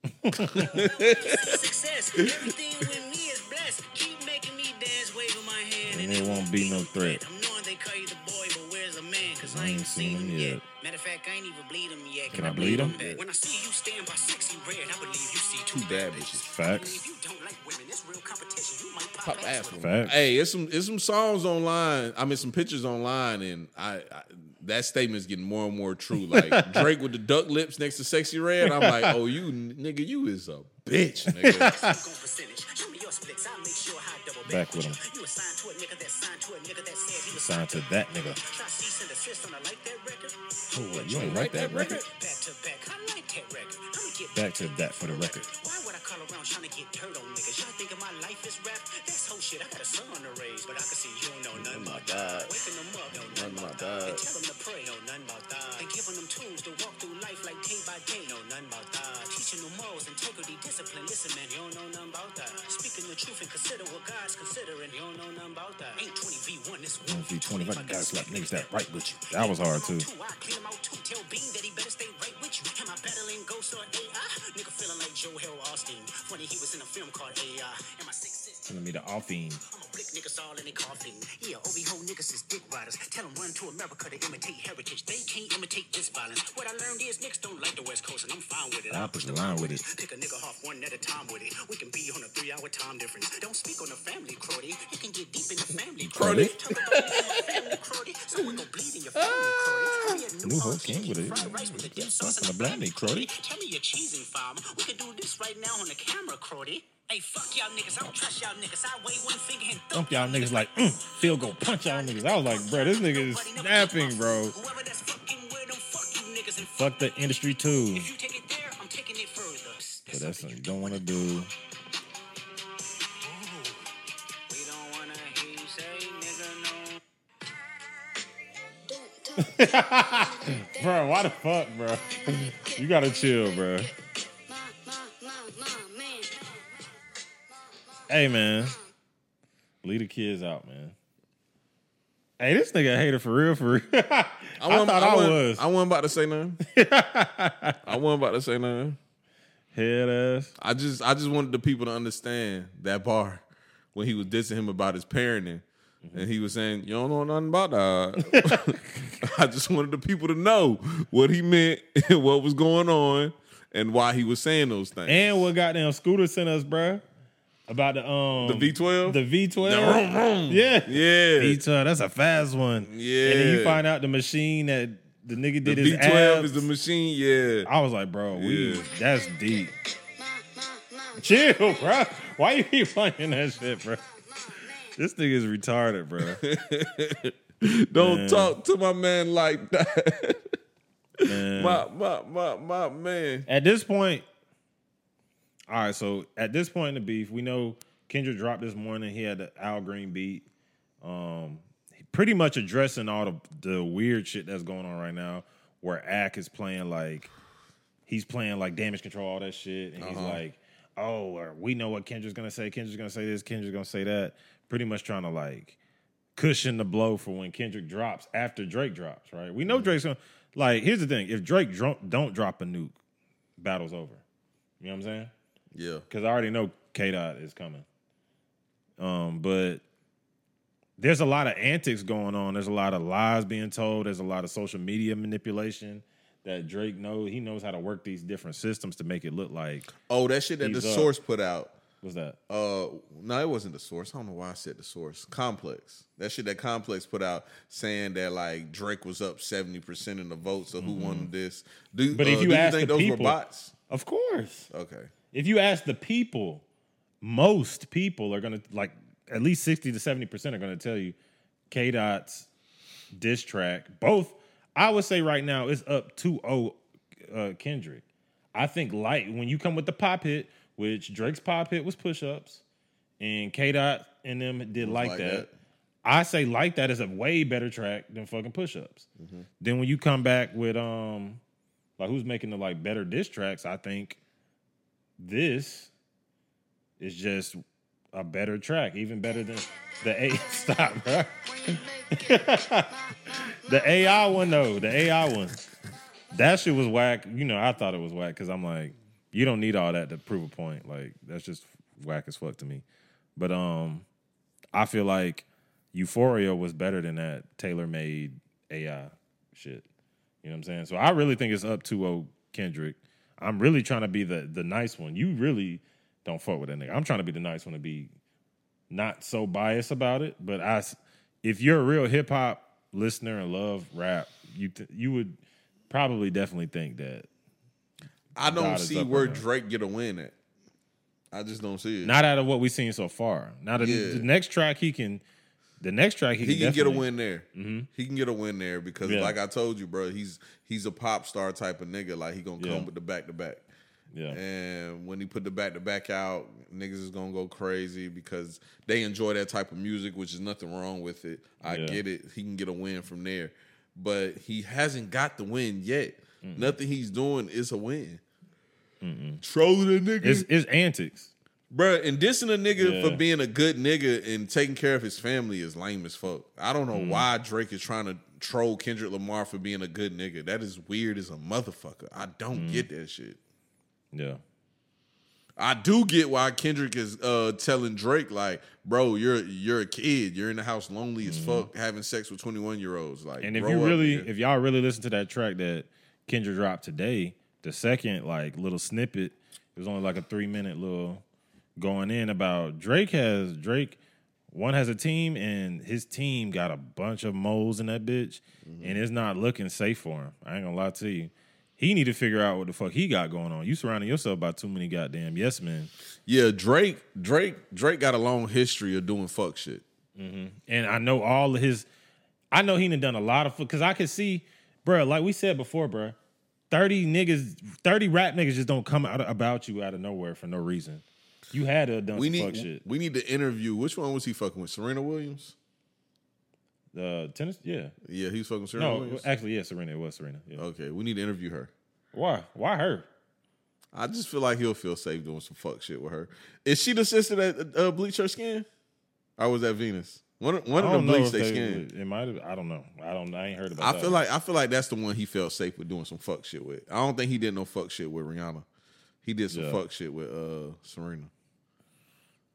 success. Everything with me is blessed. Keep making me dance, waving my hand. And it won't be no threat. I'm knowing they call you the boy, but where's the man? Cause I ain't seen him yet. Matter of fact, I ain't even bleed him yet. Can I bleed him? When I see you stand by sexy red, I believe you see two bad bitches. Facts. If you don't like women, it's real competition. You might pop Pop ass ass. with Facts. Hey, it's some songs online. I mean, some pictures online, and I that statement's getting more and more true. Like Drake with the duck lips next to Sexy Red. I'm like, oh, you nigga, you is a bitch, nigga. Back with him. You assigned to a nigga that signed to a nigga that said he was Signed to that nigga. Try cease and desist on a like that record. Oh, what, you ain't write that record? Back to back, I like that record. I'ma get Back to that for the record. Why would I call around trying to get dirt on niggas? Y'all thinking my life is rap? That's whole shit. I got a son to raise, but I can see you don't know nothing about that. Waking them up, know nothing about that. And tell them to pray, know nothing about that. And giving them tools to walk through life like day by day, know nothing about that. Teaching them morals, integrity, discipline. Listen, man, you don't know nothing about that. Speaking the truth and consider what God's considering. You don't know nothing about that. Ain't 20v1, this 1v20, I gotta slap niggas that right with you. That was hard too. I clean him out too. Tell Bean that he better stay right with you. Am I battling ghosts or AI? Nigga feeling like Joe Hill Austin. Funny he was in a film called AI. Am I 6'6"? Telling me the offing. I'm a blick niggas all in their coffin. Yeah, OB-ho niggas is dick riders. Tell them run to America to imitate heritage. They can't imitate this violence. What I learned is niggas don't like the West Coast, and I'm fine with it. I'll push the line with it. Pick a nigga off one at a time with it. We can be on a 3-hour time difference. Don't speak on the family, Crody. You can get deep in the family, Crody. Talk about me and my family, Crody. So we gon' bleed in your family, Crody. New whole king with it. Fried rice with the dip sauce Something and to blame me, Crody. Tell me you're cheesing, farm. We can do this right now on the camera, Crody. Hey, fuck y'all niggas. I don't trust y'all niggas. I wave one finger and Thump y'all niggas like, Phil go punch y'all niggas. I was like, bro, this nigga is snapping, bro. Whoever that's fucking with them, fuck you niggas and Fuck the industry too. If you take it there, I'm taking it further. But that's something you don't want to do. We don't wanna hear you say nigga no. Bro, why the fuck, bro? You gotta chill, bro. Hey, man. Leave the kids out, man. Hey, this nigga a hater for real, for real. I thought I was. I wasn't about to say nothing. I wasn't about to say nothing. Head ass. I just wanted the people to understand that bar when he was dissing him about his parenting. And he was saying, you don't know nothing about that. I just wanted the people to know what he meant and what was going on and why he was saying those things. And what goddamn Scooter sent us, bruh, about the V12? The V12. Vroom, vroom. Yeah. Yeah. V12, that's a fast one. Yeah. And then you find out the machine that the nigga The did his V12 abs. is the machine, yeah. I was like, bro, Yeah. that's deep. Chill, bro. Why you keep playing that shit, bro? This nigga is retarded, bro. Don't talk to my man like that. Man. My man. At this point, all right, so at this point in the beef, we know Kendrick dropped this morning. He had the Al Green beat. Pretty much addressing all the weird shit that's going on right now, where Ak is playing like, he's playing like Damage Control, all that shit. And he's like, oh, or we know what Kendrick's going to say. Kendrick's going to say this. Kendrick's going to say that. Pretty much trying to like cushion the blow for when Kendrick drops after Drake drops, right? We know Drake's going to, like, here's the thing. If Drake don't drop a nuke, battle's over. You know what I'm saying? Yeah. Because I already know K-Dot is coming. But there's a lot of antics going on. There's a lot of lies being told. There's a lot of social media manipulation that Drake knows. He knows how to work these different systems to make it look like. Oh, that shit that the He's up. Source put out. What's that? No, it wasn't the Source. I don't know why I said the Source. Complex. That shit that Complex put out saying that like Drake was up 70% in the vote. So who won this? But if you do ask think the those people, were bots? Of course. Okay. If you ask the people, most people are gonna like at least 60 to 70% are gonna tell you K-Dot's diss track. Both, I would say right now it's up 2-0 Kendrick. I think Light, when you come with the pop hit, which Drake's pop hit was push-ups, and K-Dot and them did like that. I say Like That is a way better track than fucking push-ups. Then when you come back with like who's making the like better diss tracks, I think this is just a better track, even better than the A. Stop, bro. The AI one though, the AI one, that shit was whack. You know, I thought it was whack because I'm like, you don't need all that to prove a point. Like that's just whack as fuck to me. But I feel like Euphoria was better than that tailor-made AI shit. You know what I'm saying? So I really think it's up 2-0 Kendrick. I'm really trying to be the nice one. You really don't fuck with that nigga. I'm trying to be the nice one to be not so biased about it. But if you're a real hip hop listener and love rap, you would probably definitely think that. I don't God is see up where on that. Drake get a win at. I just don't see it. Not out of what we've seen so far. Now the next track he can get a win there. Mm-hmm. He can get a win there because, like I told you, bro, he's a pop star type of nigga. Like he gonna come with the back to back. Yeah. And when he put the back to back out, niggas is gonna go crazy because they enjoy that type of music, which is nothing wrong with it. I get it. He can get a win from there, but he hasn't got the win yet. Nothing he's doing is a win. Trolling a nigga. It's antics. Bruh, and dissing a nigga for being a good nigga and taking care of his family is lame as fuck. I don't know why Drake is trying to troll Kendrick Lamar for being a good nigga. That is weird as a motherfucker. I don't get that shit. Yeah. I do get why Kendrick is telling Drake, like, bro, you're a kid. You're in the house lonely as fuck having sex with 21-year-olds. Like, And if grow you up, really, nigga. if y'all really listen to that track that Kendrick dropped today, the second like little snippet, it was only like a 3-minute little going in about Drake has a team and his team got a bunch of moles in that bitch and it's not looking safe for him. I ain't gonna lie to you. He need to figure out what the fuck he got going on. You surrounding yourself by too many goddamn yes men. Yeah, Drake got a long history of doing fuck shit. And I know all of his, I know he done a lot of, because I could see, bro, like we said before, bro, 30 rap niggas just don't come out about you out of nowhere for no reason. You had to have done some fuck shit. We need to interview. Which one was he fucking with? Serena Williams? Tennis? Yeah. Yeah, he was fucking with Serena No, Williams. actually, yeah, Serena. It was Serena. Yeah. Okay, we need to interview her. Why? Why her? I just feel like he'll feel safe doing some fuck shit with her. Is she the sister that bleached her skin? Or was that Venus? One of them bleached their skin. It might have. I don't know. I ain't heard about that. I feel like that's the one he felt safe with doing some fuck shit with. I don't think he did no fuck shit with Rihanna. He did some fuck shit with Serena.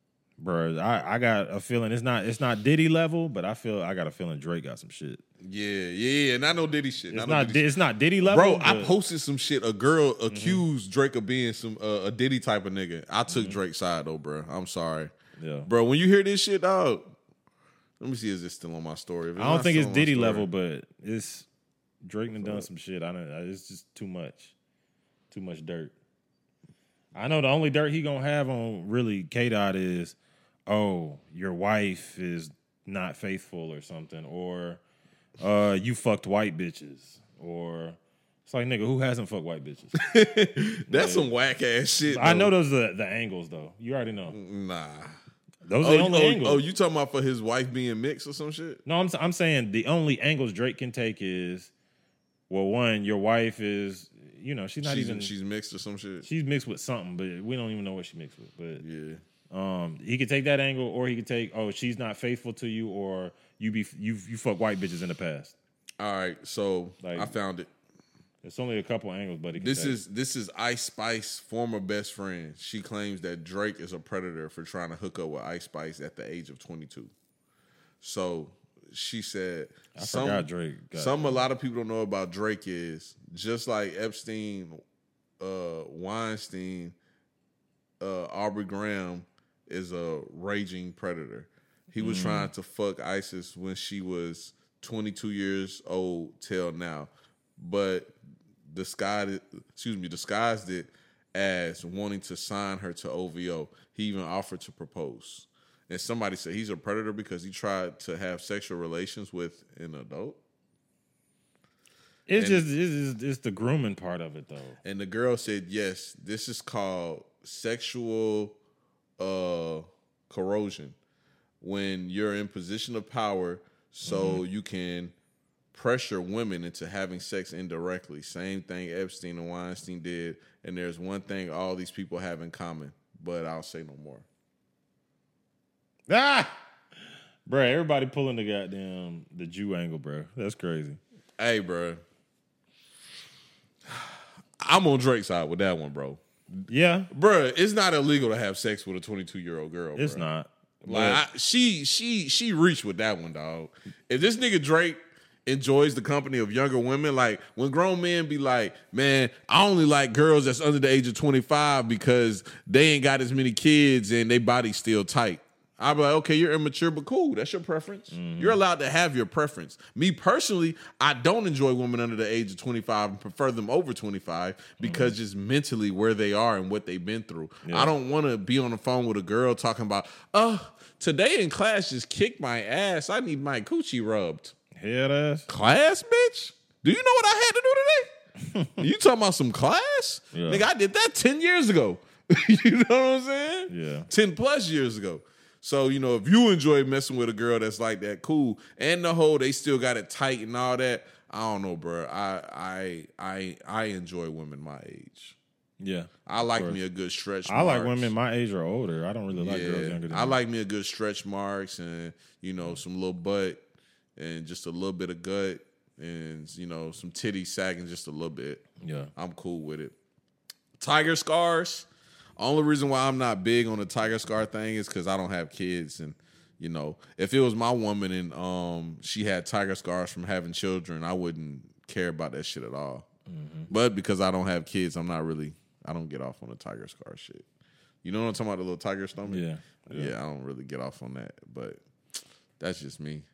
Bro, I got a feeling it's not Diddy level, but I got a feeling Drake got some shit. Yeah. Not no Diddy shit. It's not Diddy level. Bro, I posted some shit. A girl accused Drake of being some a Diddy type of nigga. I took Drake's side though, bro. I'm sorry. Yeah. Bro, when you hear this shit, dog, let me see, is this still on my story? I don't think it's Diddy level, but it's Drake done some shit. It's just too much. Too much dirt. I know the only dirt he gonna have on really K-Dot is, oh, your wife is not faithful or something, or you fucked white bitches, or it's like, nigga, who hasn't fucked white bitches? That's some whack ass shit. I know those are the angles though. You already know. Nah. Those are the only angles. Oh, you talking about for his wife being mixed or some shit? No, I'm saying the only angles Drake can take is, well, one, your wife is, she's mixed or some shit. She's mixed with something, but we don't even know what she mixed with. But yeah, he could take that angle, or he could take, oh, she's not faithful to you, or you fuck white bitches in the past. All right, so I found it. It's only a couple angles, but this is Ice Spice, former best friend. She claims that Drake is a predator for trying to hook up with Ice Spice at the age of 22. So she said, forgot Drake. A lot of people don't know about Drake is just like Epstein, Weinstein, Aubrey Graham is a raging predator. He was trying to fuck Isis when she was 22 years old till now, but disguised it as wanting to sign her to OVO. He even offered to propose. And somebody said he's a predator because he tried to have sexual relations with an adult. It's the grooming part of it, though. And the girl said, yes, this is called sexual corrosion. When you're in position of power, so you can pressure women into having sex indirectly. Same thing Epstein and Weinstein did. And there's one thing all these people have in common, but I'll say no more. Bro, everybody pulling the Jew angle, bro. That's crazy. Hey, bro. I'm on Drake's side with that one, bro. Yeah. Bro, it's not illegal to have sex with a 22-year-old girl, It's not. Like, she reached with that one, dog. If this nigga Drake enjoys the company of younger women, like when grown men be like, man, I only like girls that's under the age of 25 because they ain't got as many kids and they body's still tight. I'll be like, okay, you're immature, but cool. That's your preference. You're allowed to have your preference. Me personally, I don't enjoy women under the age of 25 and prefer them over 25 because just mentally where they are and what they've been through. Yeah. I don't want to be on the phone with a girl talking about, today in class just kicked my ass. I need my coochie rubbed. Head ass. Class, bitch? Do you know what I had to do today? You talking about some class? Yeah. Nigga, I did that 10 years ago. You know what I'm saying? Yeah. 10 plus years ago. So, if you enjoy messing with a girl that's like that, cool. And the whole, they still got it tight and all that. I don't know, bro. I enjoy women my age. Yeah. I like me a good stretch marks. I like women my age or older. I don't really like girls younger than me. I like me a good stretch marks and, some little butt and just a little bit of gut and, some titties sagging just a little bit. Yeah. I'm cool with it. Tiger scars. Only reason why I'm not big on the tiger scar thing is because I don't have kids. And, if it was my woman and she had tiger scars from having children, I wouldn't care about that shit at all. Mm-hmm. But because I don't have kids, I don't get off on the tiger scar shit. You know what I'm talking about, the little tiger stomach? Yeah, I don't really get off on that. But that's just me.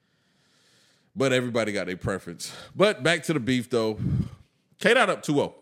But everybody got their preference. But back to the beef, though. K-Dot up 2-0.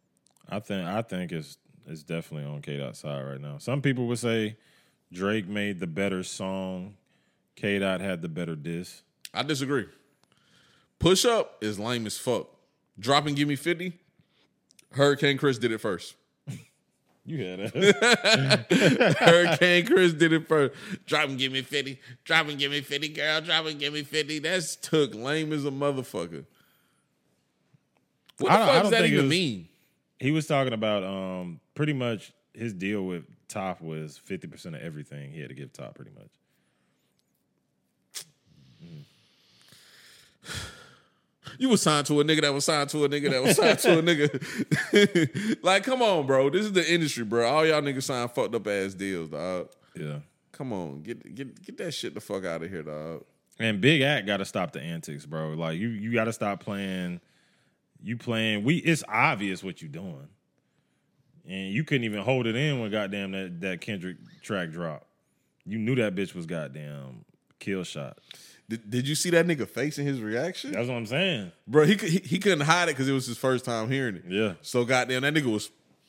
I think it's definitely on K-Dot's side right now. Some people would say Drake made the better song. K-Dot had the better diss. I disagree. Push Up is lame as fuck. Drop and Give Me 50. Hurricane Chris did it first. You had that. Hurricane Chris did it first. Drop and give me 50. Drop and give me 50, girl. Drop and give me 50. That's took lame as a motherfucker. What the fuck does that even mean? He was talking about pretty much his deal with Top was 50% of everything he had to give Top pretty much. You was signed to a nigga that was signed to a nigga that was signed to a nigga. Like, come on, bro. This is the industry, bro. All y'all niggas sign fucked up ass deals, dog. Yeah. Come on, get that shit the fuck out of here, dog. And Big Act got to stop the antics, bro. Like you got to stop playing. It's obvious what you doing, and you couldn't even hold it in when goddamn that Kendrick track dropped. You knew that bitch was goddamn kill shot. Did you see that nigga face in his reaction? That's what I'm saying, Bro, he couldn't hide it because it was his first time hearing it. Yeah. So goddamn, that nigga was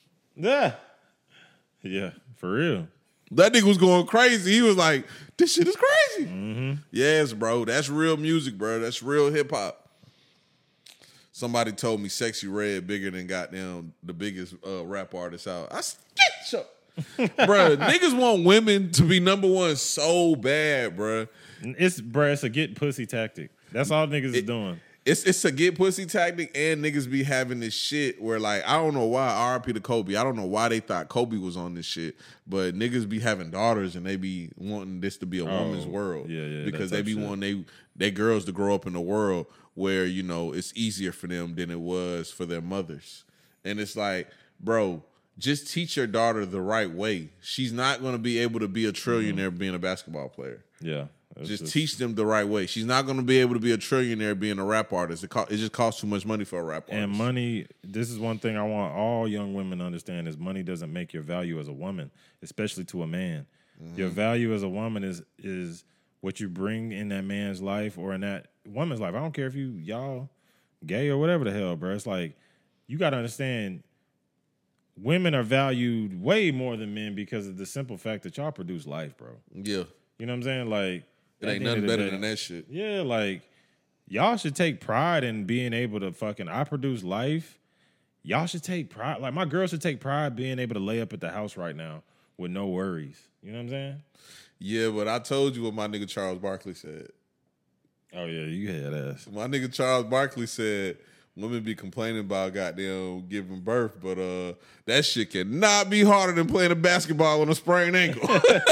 for real. That nigga was going crazy. He was like, this shit is crazy. Mm-hmm. Yes, bro. That's real music, bro. That's real hip hop. Somebody told me Sexy Red bigger than goddamn the biggest rap artist out. I sketch up. Bro, niggas want women to be number one so bad, bro. It's a get pussy tactic. That's all niggas is doing. It's a get pussy tactic, and niggas be having this shit where, like, I don't know why, RIP to Kobe, I don't know why they thought Kobe was on this shit, but niggas be having daughters and they be wanting this to be a woman's world. Yeah. Because they be wanting they girls to grow up in a world where, you know, it's easier for them than it was for their mothers. And it's like, bro, just teach your daughter the right way. She's not going to be able to be a trillionaire being a basketball player. Yeah. Just teach them the right way. She's not going to be able to be a trillionaire being a rap artist. It just costs too much money for a rap artist. And money, this is one thing I want all young women to understand, is money doesn't make your value as a woman, especially to a man. Mm-hmm. Your value as a woman is what you bring in that man's life or in that woman's life. I don't care if y'all gay or whatever the hell, bro. It's like, you got to understand, women are valued way more than men because of the simple fact that y'all produce life, bro. Yeah. You know what I'm saying? Like, it ain't nothing better than that shit. Yeah, like, y'all should take pride in being able to I produce life. Y'all should take pride. Like, my girl should take pride being able to lay up at the house right now with no worries. You know what I'm saying? Yeah, but I told you what my nigga Charles Barkley said. Oh, yeah, you had ass. My nigga Charles Barkley said women be complaining about goddamn giving birth, but that shit cannot be harder than playing a basketball on a sprained ankle.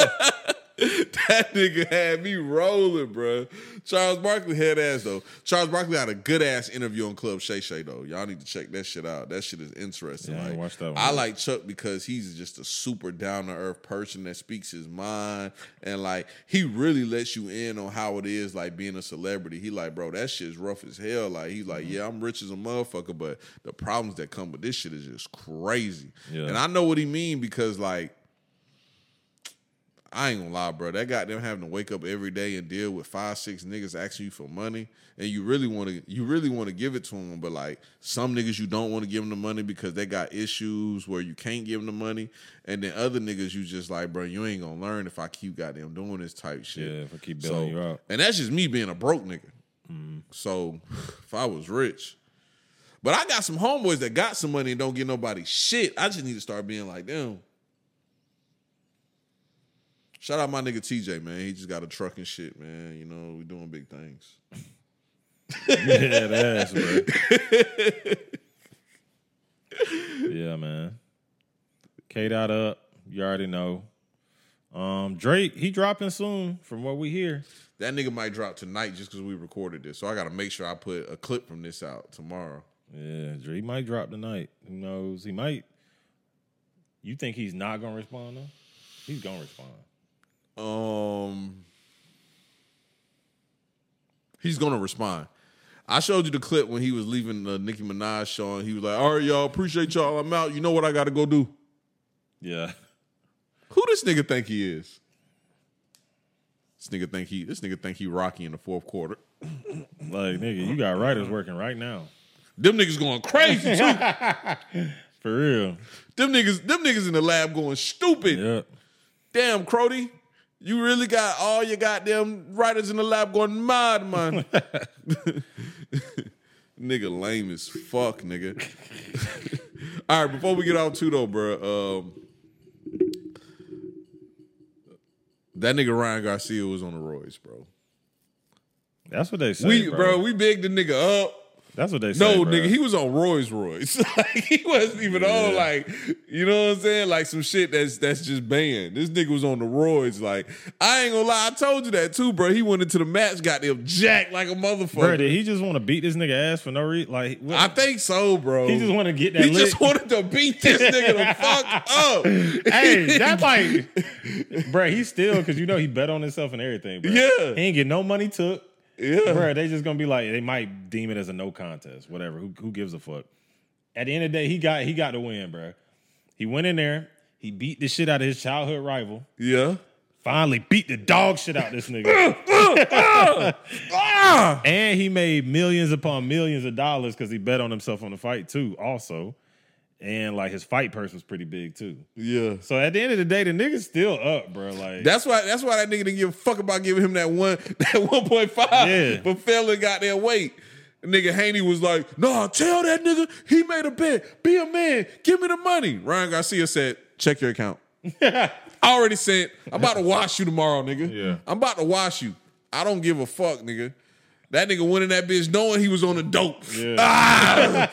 That nigga had me rolling, bro. Charles Barkley had ass, though. Charles Barkley had a good-ass interview on Club Shay Shay, though. Y'all need to check that shit out. That shit is interesting. Yeah, I watched that one. I like Chuck because he's just a super down-to-earth person that speaks his mind, and, like, he really lets you in on how it is, like, being a celebrity. He like, bro, that shit's rough as hell. Like, he's like, yeah, I'm rich as a motherfucker, but the problems that come with this shit is just crazy. Yeah. And I know what he mean because, like, I ain't gonna lie, bro. That goddamn having to wake up every day and deal with 5-6 niggas asking you for money, and you really want to give it to them, but like some niggas you don't want to give them the money because they got issues where you can't give them the money, and then other niggas you just like, bro, you ain't gonna learn if I keep goddamn doing this type shit. Yeah, if I keep bailing you out. And that's just me being a broke nigga. So if I was rich, but I got some homeboys that got some money and don't get nobody shit. I just need to start being like them. Shout out my nigga TJ, man. He just got a truck and shit, man. You know, we doing big things. Yeah, that's bro. Yeah, man. K-Dot up. You already know. Drake, he dropping soon from what we hear. That nigga might drop tonight just because we recorded this. So I got to make sure I put a clip from this out tomorrow. Yeah, Drake might drop tonight. Who knows? He might. You think he's not going to respond, though? He's going to respond. He's gonna respond. I showed you the clip when he was leaving the Nicki Minaj show, and he was like, "All right, y'all, appreciate y'all. I'm out. You know what I got to go do." Yeah. Who this nigga think he is? This nigga think he Rocky in the fourth quarter. Like, nigga, you got writers working right now. Them niggas going crazy too. For real. Them niggas in the lab going stupid. Yep. Damn, Crody. You really got all your goddamn writers in the lab going mad, man. Nigga lame as fuck, nigga. All right, before we get out too, though, bro, that nigga Ryan Garcia was on the roids, bro. That's what they say, bro. We bigged the nigga up. That's what they say. No, bro. nigga, he was on Roy's. Like, he wasn't even on, like, you know what I'm saying? Like some shit that's just banned. This nigga was on the Roy's. Like, I ain't gonna lie, I told you that too, bro. He went into the match, got them jacked like a motherfucker. Bro, did he just want to beat this nigga ass for no reason? Like, what? I think so, bro. He just want to get that. He lick. just wanted to beat this nigga the fuck up. Hey, that's like, bro, he still, because you know he bet on himself and everything, bro. Yeah. He ain't get no money took. Yeah. Bro, they just gonna be like, they might deem it as a no contest, whatever. Who gives a fuck? At the end of the day, he got the win, bro. He went in there, he beat the shit out of his childhood rival. Yeah. Finally beat the dog shit out this nigga. And he made millions upon millions of dollars because he bet on himself on the fight too, also. And like his fight purse was pretty big too. Yeah. So at the end of the day, the nigga's still up, bro. Like That's why that nigga didn't give a fuck about giving him that 1.5 Yeah. but failing got their weight. Nigga Haney was like, nah, tell that nigga he made a bet. Be a man. Give me the money. Ryan Garcia said, check your account. I already sent. I'm about to wash you tomorrow, nigga. Yeah. I'm about to wash you. I don't give a fuck, nigga. That nigga went in that bitch knowing he was on the dope. Yeah.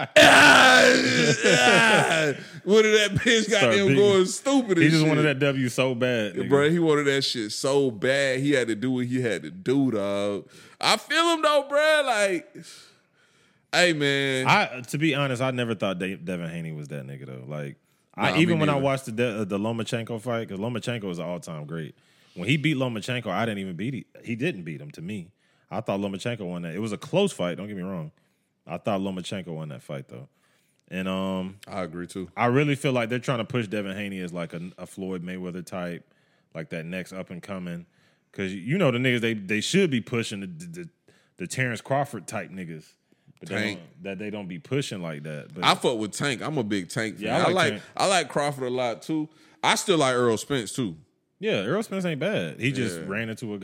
One of that bitch got Start them beating. going stupid. He and just shit. wanted that W so bad, nigga. Bro, he wanted that shit so bad. He had to do what he had to do, dog. I feel him though, bro. Like, hey, man. To be honest, I never thought Devin Haney was that nigga though. Like, Nah, even me when I neither. watched the Lomachenko fight, because Lomachenko is an all time great. When he beat Lomachenko, I didn't even beat him. He didn't beat him to me. I thought Lomachenko won that. It was a close fight. Don't get me wrong. I thought Lomachenko won that fight though, and I agree too. I really feel like they're trying to push Devin Haney as like a Floyd Mayweather type, like that next up and coming. Because you know the niggas they should be pushing the Terrence Crawford type niggas, but Tank. they don't be pushing like that. But I fuck with Tank. I'm a big Tank fan. Yeah, I like Tank. I like Crawford a lot too. I still like Earl Spence too. yeah, Earl Spence ain't bad. He just Yeah. ran into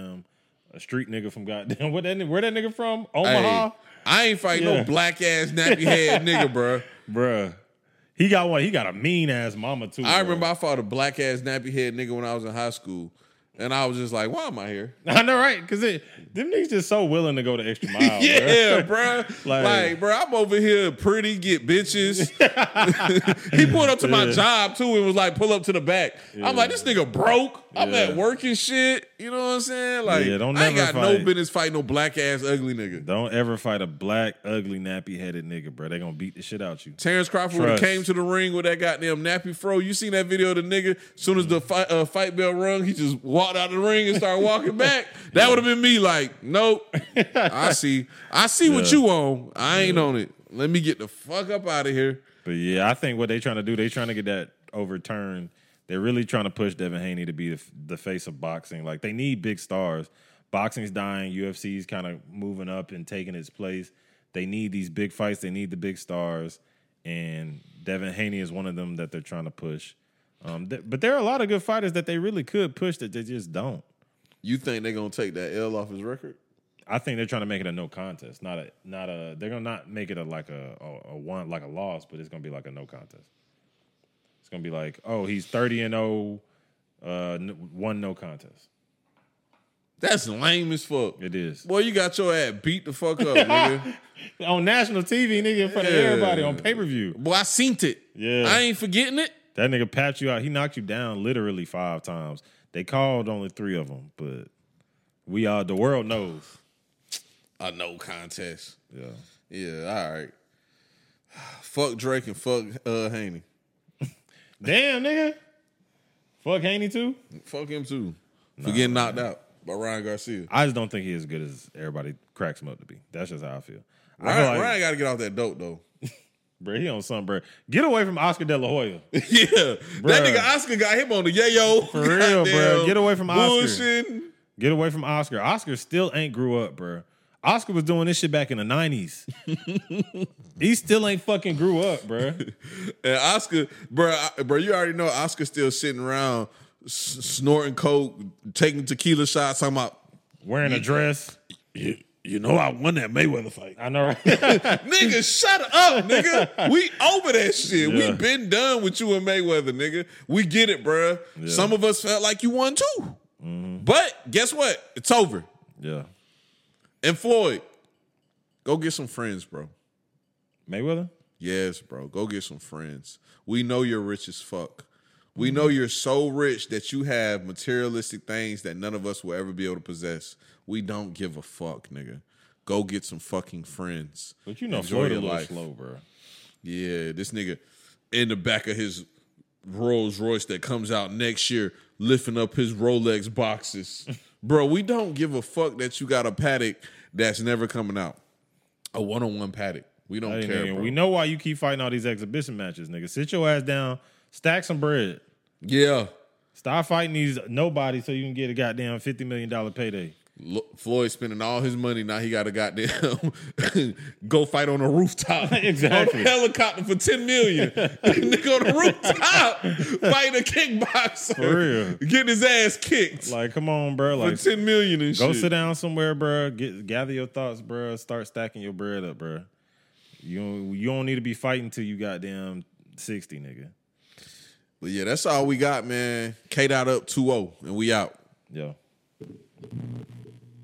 a street nigga from goddamn where that nigga from? Omaha, Hey, I ain't fighting Yeah. no black ass nappy head nigga, bro. bruh. He got one. He got a mean ass mama too. I bruh. remember I fought a black ass nappy head nigga when I was in high school, and I was just like, why am I here? I know, right? Because them niggas just so willing to go the extra mile. Yeah, bruh. bro. Like- like, bro, I'm over here pretty, get bitches. He pulled up to my job too and was like, pull up to the back. I'm like, this nigga broke. I'm Yeah. at work and shit. You know what I'm saying? Like, Yeah, don't I ain't never got no fight. business fighting no black ass ugly nigga. Don't ever fight a black, ugly, nappy headed nigga, bro. They gonna beat the shit out you. Terrence Crawford would have Trust. came to the ring with that goddamn nappy fro. You seen that video of the nigga? As soon as the fight bell rung, he just walked out of the ring and started walking back. That would have been me. Like, nope. I see what you on. I ain't on it. Let me get the fuck up out of here. But yeah, I think what they trying to do, they trying to get that overturned. They're really trying to push Devin Haney to be the face of boxing. Like, they need big stars. Boxing's dying. UFC's kind of moving up and taking its place. They need these big fights. They need the big stars. And Devin Haney is one of them that they're trying to push. But there are a lot of good fighters that they really could push that they just don't. You think they're gonna take that L off his record? I think they're trying to make it a no contest, not a. They're gonna not make it a one like a loss, but it's gonna be like a no contest. It's gonna be like, oh, he's 30-0, one no contest. That's lame as fuck. It is Boy, you got your ass beat the fuck up, nigga. on national TV, nigga, in front of Yeah. everybody on pay-per-view. Boy, I seen it. Yeah. I ain't forgetting it. That nigga pat you out. He knocked you down literally 5 times. They called only 3 of them, but the world knows. A no contest. Yeah. Yeah, all right. Fuck Drake and fuck Haney. Damn, nigga. Fuck Haney too. Fuck him too. For getting knocked out by Ryan Garcia. I just don't think he's as good as everybody cracks him up to be. That's just how I feel. I feel like, Ryan got to get off that dope though. bro, he on something, bro. Get away from Oscar De La Hoya. Yeah, that nigga Oscar got him on the yayo. For real, bro. Get away from Oscar. Bullshitting. Get away from Oscar. Oscar still ain't grew up, bro. Oscar was doing this shit back in the 90s. He still ain't fucking grew up, bro. And Oscar, bro, you already know Oscar still sitting around snorting coke, taking tequila shots, talking about, Wearing a dress. you know I won that Mayweather fight. I know, right? Nigga, shut up, nigga. We over that shit. Yeah. We been done with you and Mayweather, nigga. We get it, bruh. Yeah. Some of us felt like you won too. But guess what? It's over. Yeah. And Floyd, Go get some friends, bro. Mayweather? Yes, bro. Go get some friends. We know you're rich as fuck. We know you're so rich that you have materialistic things that none of us will ever be able to possess. We don't give a fuck, nigga. Go get some fucking friends. But you know, Enjoy Floyd a your little life. slow, bro. Yeah, this nigga in the back of his Rolls Royce that comes out next year, lifting up his Rolex boxes. Bro, we don't give a fuck that you got a paddock that's never coming out. A one-on-one paddock. We don't Hey, care, nigga, bro. we know why you keep fighting all these exhibition matches, nigga. Sit your ass down, stack some bread. Yeah. Stop fighting these nobody so you can get a goddamn $50 million payday. Floyd spending all his money. Now he got to goddamn go fight on a rooftop. Exactly. On a helicopter for $10 million. Nigga on the rooftop fighting a kickboxer. For real. Getting his ass kicked. Like, come on, bro. For Like, $10 million and go shit. sit down somewhere, bro. Gather your thoughts, bro. Start stacking your bread up, bro. You don't need to be fighting till you goddamn 60, nigga. But yeah, that's all we got, man. K-Dot up 2-0, and we out. Yeah.